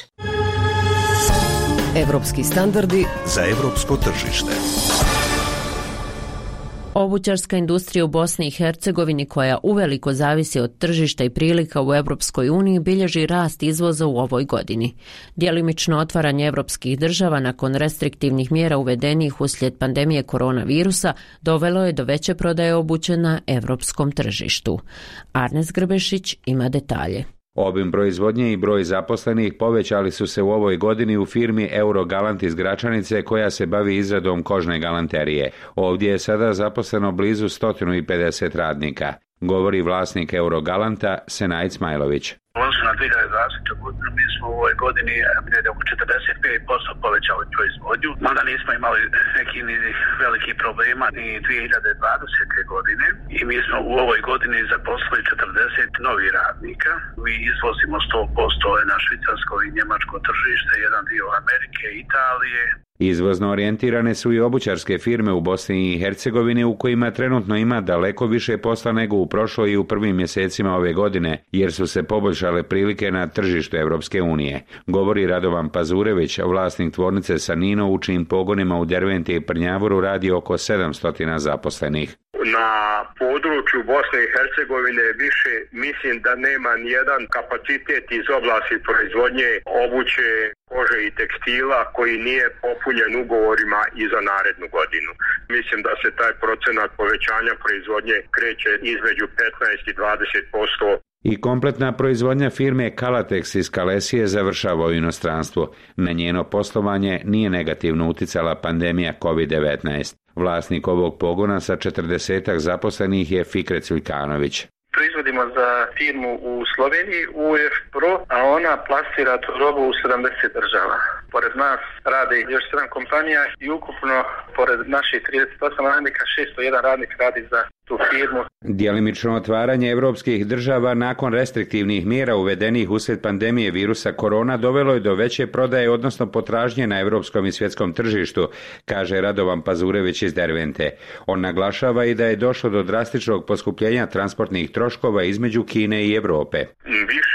S2: Evropski standardi za evropsko tržište.
S7: Obućarska industrija u Bosni i Hercegovini, koja uveliko zavisi od tržišta i prilika u Europskoj uniji, bilježi rast izvoza u ovoj godini. Djelimično otvaranje evropskih država nakon restriktivnih mjera uvedenih uslijed pandemije koronavirusa dovelo je do veće prodaje obuće na europskom tržištu. Arnes Grbešić ima detalje.
S21: Obim proizvodnje i broj zaposlenih povećali su se u ovoj godini u firmi Eurogalant iz Gračanice koja se bavi izradom kožne galanterije. Ovdje je sada zaposleno blizu sto pedeset radnika, govori vlasnik Eurogalanta Senaj Smajlović.
S22: U odnosu na dvije hiljade dvadesete. godinu mi smo u ovoj godini negdje oko četrdeset pet posto povećali proizvodnju, mada nismo imali neki ni velikih problema ni dvije hiljade dvadesete. godine i mi smo u ovoj godini zaposlili četrdeset novih radnika. Mi izvozimo sto posto na švicarsko i njemačko tržište, jedan dio Amerike, Italije.
S21: Izvozno orijentirane su i obućarske firme u Bosni i Hercegovini u kojima trenutno ima daleko više posla nego u prošloj i u prvim mjesecima ove godine, jer su se poboljšale prilike na tržištu Evropske unije, govori Radovan Pazurević, vlasnik tvornice Sanino, u čijim pogonima u Derventi i Prnjavoru radi oko sedamsto zaposlenih.
S13: Na području Bosne i Hercegovine više mislim da nema nijedan kapacitet iz oblasti proizvodnje obuće, kože i tekstila koji nije popunjen ugovorima i za narednu godinu. Mislim da se taj procenat povećanja proizvodnje kreće između petnaest i dvadeset posto.
S21: I kompletna proizvodnja firme Kalatex iz Kalesije završava u inostranstvu. Na njeno poslovanje nije negativno uticala pandemija kovid devetnaest. Vlasnik ovog pogona sa četrdesetak zaposlenih je Fikret Culjkanović.
S22: Proizvodimo za firmu u Sloveniji, U F Pro, a ona plasira tu robu u sedamdeset država. Pored nas radi još sedam kompanija i ukupno, pored naših trideset osam radnika, šesto jedan radnik radi za tu firmu.
S21: Djelimično otvaranje evropskih država nakon restriktivnih mjera uvedenih uslijed pandemije virusa korona dovelo je do veće prodaje, odnosno potražnje na evropskom i svjetskom tržištu, kaže Radovan Pazurević iz Dervente. On naglašava i da je došlo do drastičnog poskupljenja transportnih troškova između Kine i Europe.
S13: Više, ali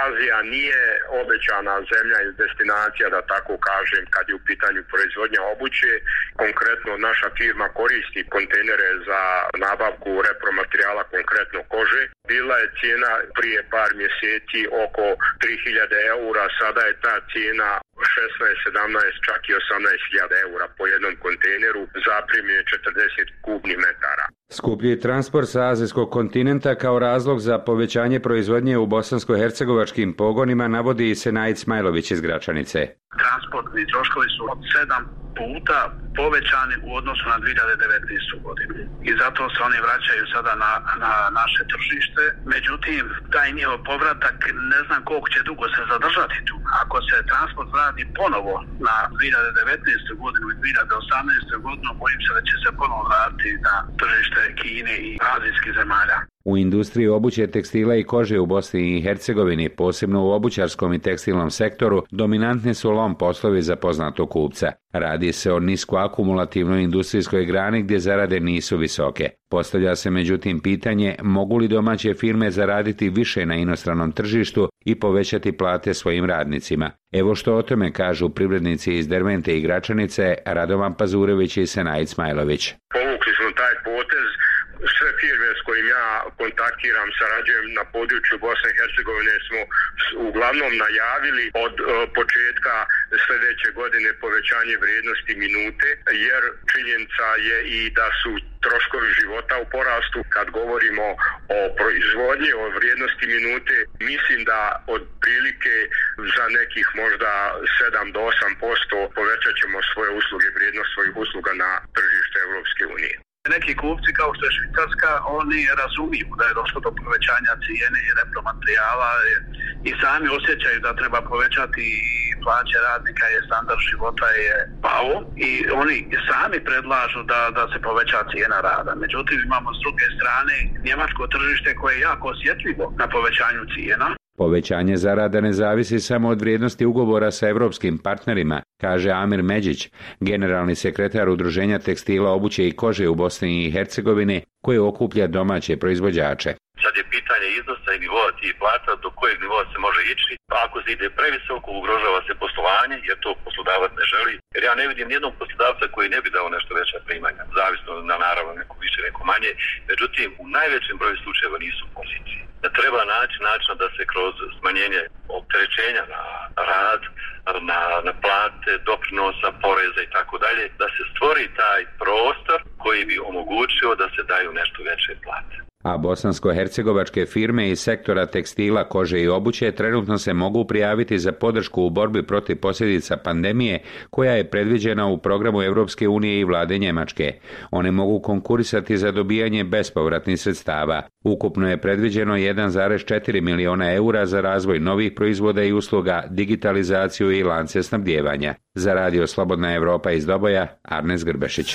S13: Azija nije obećana zemlja ili destinacija, da tako kažem, kad je u pitanju proizvodnja obuće. Konkretno naša firma koristi kontejnere za nabavku repromaterijala, konkretno kože. Bila je cijena prije par mjeseci oko tri hiljade eura, sada je ta cijena šesnaest, sedamnaest, čak i osamnaest hiljada eura po jednom kontejneru, zaprimljen četrdeset kubnih metara.
S21: Skuplji transport sa azijskog kontinenta kao razlog za povećanje proizvodnje u bosansko-hercegovačkim pogonima navodi i Senaid Smajlović iz Gračanice.
S22: Transportni troškovi su od sedam puta povećani u odnosu na dvije hiljade devetnaestu. godinu. I zato se oni vraćaju sada na, na naše tržište. Međutim, taj njihov povratak ne znam koliko će dugo se zadržati tu. Ako se transport vrati ponovo na dvije hiljade devetnaestu. godinu i dvije hiljade osamnaestu. godinu, bojim se da će se ponovo vratiti na tržište Kine i azijskih zemalja.
S21: U industriji obuće, tekstila i kože u Bosni i Hercegovini, posebno u obućarskom i tekstilnom sektoru, dominantni su lom poslovi za poznatog kupca. Radi se o nisko akumulativnoj industrijskoj grani gdje zarade nisu visoke. Postavlja se međutim pitanje mogu li domaće firme zaraditi više na inostranom tržištu i povećati plate svojim radnicima. Evo što o tome kažu privrednici iz Dervente i Gračanice, Radovan Pazurević i Senaid Smajlović.
S13: Povukli smo taj potez. Sve firme s kojim ja kontaktiram, sarađujem na području Bosne i Hercegovine smo uglavnom najavili od uh, početka sljedeće godine povećanje vrijednosti minute, jer činjenica je i da su troškovi života u porastu. Kad govorimo o proizvodnji, o vrijednosti minute, mislim da od prilike za nekih možda sedam do osam posto povećat ćemo svoje usluge, vrijednost svojih usluga na tržište Europske unije.
S22: Neki kupci kao što je Švicarska, oni razumiju da je došlo do povećanja cijene i repromaterijala i sami osjećaju da treba povećati plaće radnika, je standard života je pao i oni sami predlažu da, da se poveća cijena rada. Međutim, imamo s druge strane njemačko tržište koje je jako osjetljivo na povećanju cijena.
S21: Povećanje zarada ne zavisi samo od vrijednosti ugovora sa evropskim partnerima, kaže Amir Međić, generalni sekretar Udruženja tekstila, obuće i kože u Bosni i Hercegovini, koje okuplja domaće proizvođače.
S5: Sad je pitanje iznosa i nivoa tih plata, do kojeg nivoa se može ići. Ako se ide previsoko, ugrožava se poslovanje, jer to poslodavac ne želi. Jer ja ne vidim nijednog poslodavca koji ne bi dao nešto veća primanja, zavisno na naravno neko više, neko manje. Međutim, u najvećem broju slučajeva nisu pozicije. Da treba naći načina da se kroz smanjenje opterećenja na rad, na, na plate, doprinosa, poreza i tako dalje, da se stvori taj prostor koji bi omogućio da se daju nešto veće plate.
S21: A bosansko-hercegovačke firme iz sektora tekstila, kože i obuće trenutno se mogu prijaviti za podršku u borbi protiv posljedica pandemije koja je predviđena u programu Europske unije i vlade Njemačke. One mogu konkurisati za dobijanje bespovratnih sredstava. Ukupno je predviđeno jedan zarez četiri miliona eura za razvoj novih proizvoda i usluga, digitalizaciju i lance snabdijevanja. Za Radio Slobodna Evropa iz Doboja, Arnes Grbešić.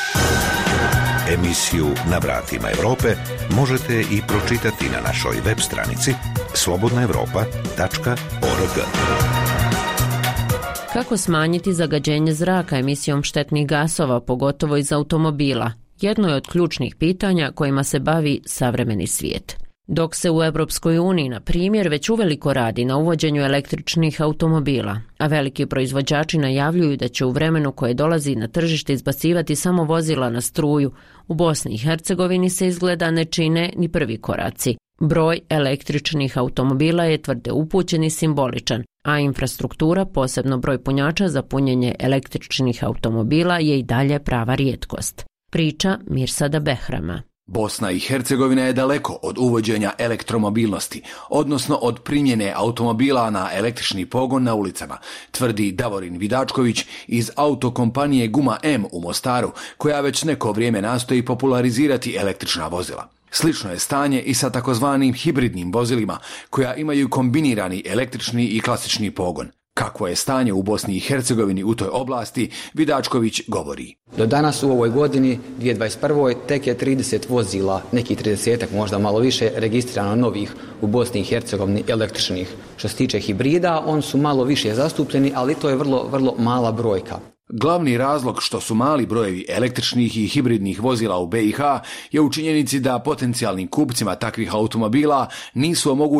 S2: Emisiju Na vratima Europe možete i pročitati na našoj web stranici slobodna europa tačka org.
S7: Kako smanjiti zagađenje zraka emisijom štetnih gasova, pogotovo iz automobila? Jedno je od ključnih pitanja kojima se bavi savremeni svijet. Dok se u Europskoj uniji, na primjer, već uveliko radi na uvođenju električnih automobila, a veliki proizvođači najavljuju da će u vremenu koje dolazi na tržište izbacivati samo vozila na struju, u Bosni i Hercegovini se izgleda ne čine ni prvi koraci. Broj električnih automobila je, tvrde upućeni, simboličan, a infrastruktura, posebno broj punjača za punjenje električnih automobila, je i dalje prava rijetkost. Priča Mirsada Behrama.
S6: Bosna i Hercegovina je daleko od uvođenja elektromobilnosti, odnosno od primjene automobila na električni pogon na ulicama, tvrdi Davorin Vidačković iz autokompanije Guma M u Mostaru, koja već neko vrijeme nastoji popularizirati električna vozila. Slično je stanje i sa takozvanim hibridnim vozilima, koja imaju kombinirani električni i klasični pogon. Kakvo je stanje u Bosni i Hercegovini u toj oblasti, Vidačković govori.
S14: Do danas u ovoj godini, dvije tisuće dvadeset prve. tek je trideset vozila, neki tridesetak, možda malo više, registrirano novih u Bosni i Hercegovini električnih. Što se tiče hibrida, on su malo više zastupljeni, ali to je vrlo, vrlo mala brojka.
S6: Glavni razlog što su mali brojevi električnih i hibridnih vozila u B i H je u činjenici da potencijalnim kupcima takvih automobila nisu omogućene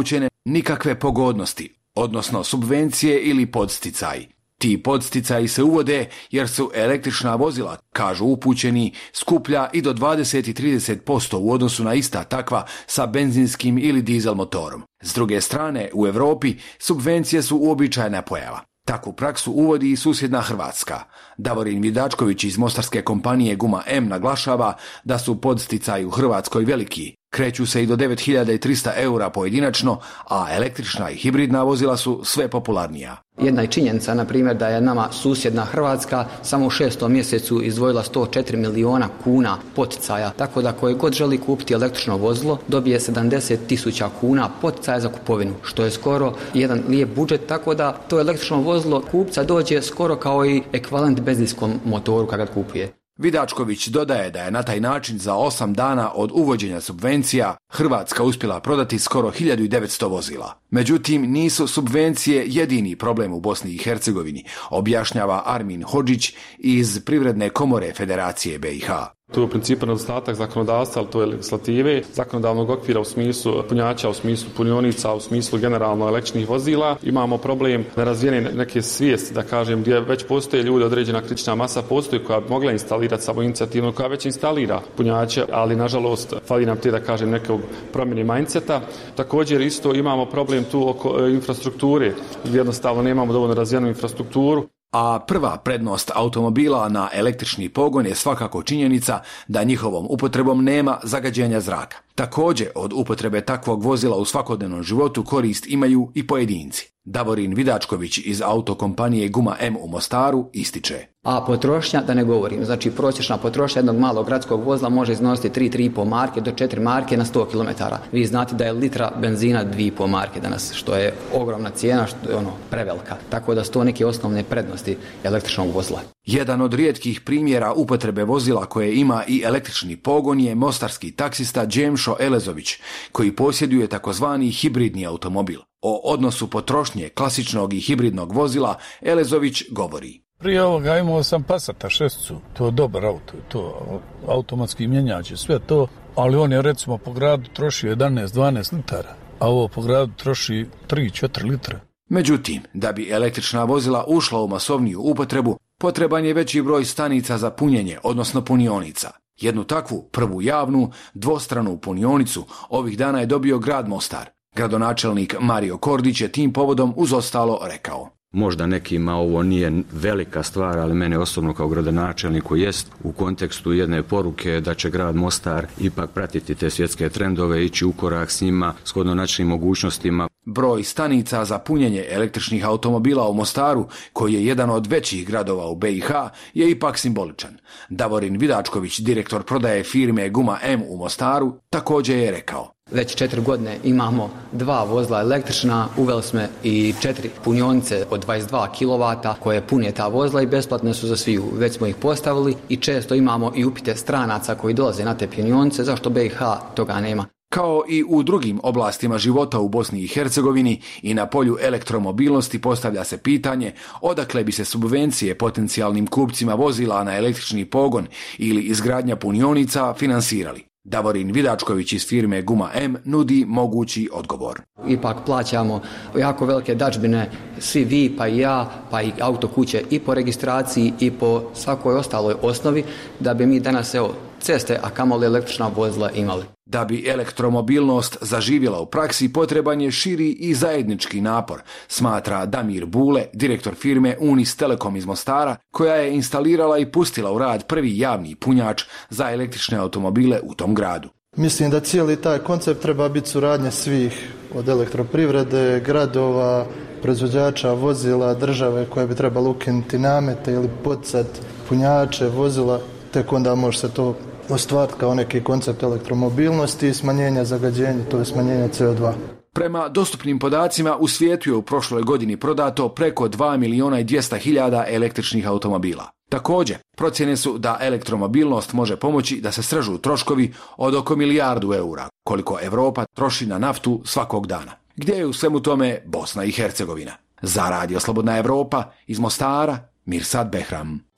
S6: nikakve pogodnosti, odnosno subvencije ili podsticaji. Ti podsticaji se uvode jer su električna vozila, kažu upućeni, skuplja i do dvadeset i trideset posto u odnosu na ista takva sa benzinskim ili dizel motorom. S druge strane, u Europi subvencije su uobičajena pojava. Takvu praksu uvodi i susjedna Hrvatska. Davorin Vidačković iz mostarske kompanije Guma M naglašava da su podsticaji u Hrvatskoj veliki. Kreću se i do devet hiljada trista eura pojedinačno, a električna i hibridna vozila su sve popularnija.
S14: Jedna je činjenica, na primjer, da je nama susjedna Hrvatska samo u šestom mjesecu izdvojila sto četiri miliona kuna poticaja, tako da koji god želi kupiti električno vozilo dobije sedamdeset tisuća kuna poticaja za kupovinu, što je skoro jedan lijep budžet, tako da to električno vozilo kupca dođe skoro kao i ekvivalent benzinskom motoru kada ga kupuje.
S6: Vidačković dodaje da je na taj način za osam dana od uvođenja subvencija Hrvatska uspjela prodati skoro hiljadu devetsto vozila. Međutim, nisu subvencije jedini problem u Bosni i Hercegovini, objašnjava Armin Hodžić iz Privredne komore Federacije B i H.
S9: To je u principu nedostatak zakonodavstva, ali to je legislative, zakonodavnog okvira u smislu punjača, u smislu punionica, u smislu generalno električnih vozila. Imamo problem nerazvijene neke svijesti, da kažem, gdje već postoje ljudi, određena kritična masa postoji koja bi mogla instalirati samoinicijativno, koja već instalira punjače, ali nažalost fali nam te, da kažem, nekog promjene mindseta. Također isto imamo problem tu oko infrastrukture, gdje jednostavno nemamo dovoljno razvijenu infrastrukturu.
S6: A prva prednost automobila na električni pogon je svakako činjenica da njihovom upotrebom nema zagađenja zraka. Također, od upotrebe takvog vozila u svakodnevnom životu korist imaju i pojedinci. Davorin Vidačković iz autokompanije Guma M u Mostaru ističe.
S14: A potrošnja, da ne govorim, znači prosječna potrošnja jednog malog gradskog vozila može iznositi tri do tri i pol marke do četiri marke na sto kilometara. Vi znate da je litra benzina dvije i pol marke danas, što je ogromna cijena, što je ono prevelika. Tako da su to neke osnovne prednosti električnog vozila.
S6: Jedan od rijetkih primjera upotrebe vozila koje ima i električni pogon je mostarski taksista Džemšo Elezović, koji posjeduje takozvani hibridni automobil. O odnosu potrošnje klasičnog i hibridnog vozila Elezović govori.
S1: Prije ovoga imao sam Passata šesticu, to je dobar auto, to automatski mjenjač, sve to, ali on je recimo po gradu troši jedanaest do dvanaest litara, a ovo po gradu troši tri do četiri litra.
S6: Međutim, da bi električna vozila ušla u masovniju upotrebu, potreban je veći broj stanica za punjenje, odnosno punionica. Jednu takvu, prvu javnu, dvostranu punionicu, ovih dana je dobio grad Mostar. Gradonačelnik Mario Kordić je tim povodom uz ostalo rekao.
S4: Možda nekima ovo nije velika stvar, ali mene osobno kao gradonačelniku jest u kontekstu jedne poruke da će grad Mostar ipak pratiti te svjetske trendove, ići u korak s njima, shodno načinnim mogućnostima.
S6: Broj stanica za punjenje električnih automobila u Mostaru, koji je jedan od većih gradova u B i H, je ipak simboličan. Davorin Vidačković, direktor prodaje firme Guma M u Mostaru, također je rekao.
S14: Već četiri godine imamo dva vozila električna, uveli smo i četiri punionice od dvadeset dva kilovata koje pune ta vozila i besplatne su za sviju. Već smo ih postavili i često imamo i upite stranaca koji dolaze na te punionice, zašto B i H toga nema.
S6: Kao i u drugim oblastima života u Bosni i Hercegovini i na polju elektromobilnosti postavlja se pitanje odakle bi se subvencije potencijalnim kupcima vozila na električni pogon ili izgradnja punionica finansirali. Davorin Vidačković iz firme Guma M nudi mogući odgovor.
S14: Ipak plaćamo jako velike dažbine, svi vi, pa i ja, pa i autokuće i po registraciji i po svakoj ostaloj osnovi, da bi mi danas evo ceste, a kamoli električna vozila imali.
S6: Da bi elektromobilnost zaživjela u praksi, potreban je širi i zajednički napor, smatra Damir Bule, direktor firme Unis Telekom iz Mostara, koja je instalirala i pustila u rad prvi javni punjač za električne automobile u tom gradu.
S8: Mislim da cijeli taj koncept treba biti suradnja svih, od elektroprivrede, gradova, proizvođača vozila, države koje bi trebalo ukinuti namete ili poticati punjače vozila, tek onda može se to ostvariti kao neki koncept elektromobilnosti i smanjenja zagađenja, to je smanjenje C O dva.
S6: Prema dostupnim podacima, u svijetu je u prošloj godini prodato preko dva milijuna i dvjesto hiljada električnih automobila. Također, procjene su da elektromobilnost može pomoći da se srežu troškovi od oko milijardu eura, koliko Europa troši na naftu svakog dana. Gdje je u svemu tome Bosna i Hercegovina? Za Radio Slobodna Evropa, iz Mostara, Mirsad Behram.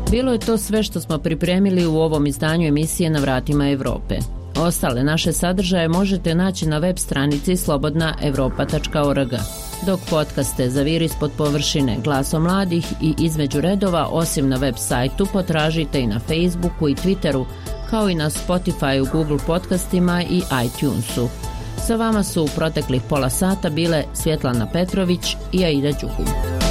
S7: Bilo je to sve što smo pripremili u ovom izdanju emisije Na vratima Evrope. Ostale naše sadržaje možete naći na web stranici slobodna evropa tačka org. Dok podcaste Zavir ispod površine, Glasom mladih i Između redova, osim na web sajtu, potražite i na Facebooku i Twitteru, kao i na Spotifyu, Google podcastima i iTunesu. Sa vama su u proteklih pola sata bile Svjetlana Petrović i Aida Đukum.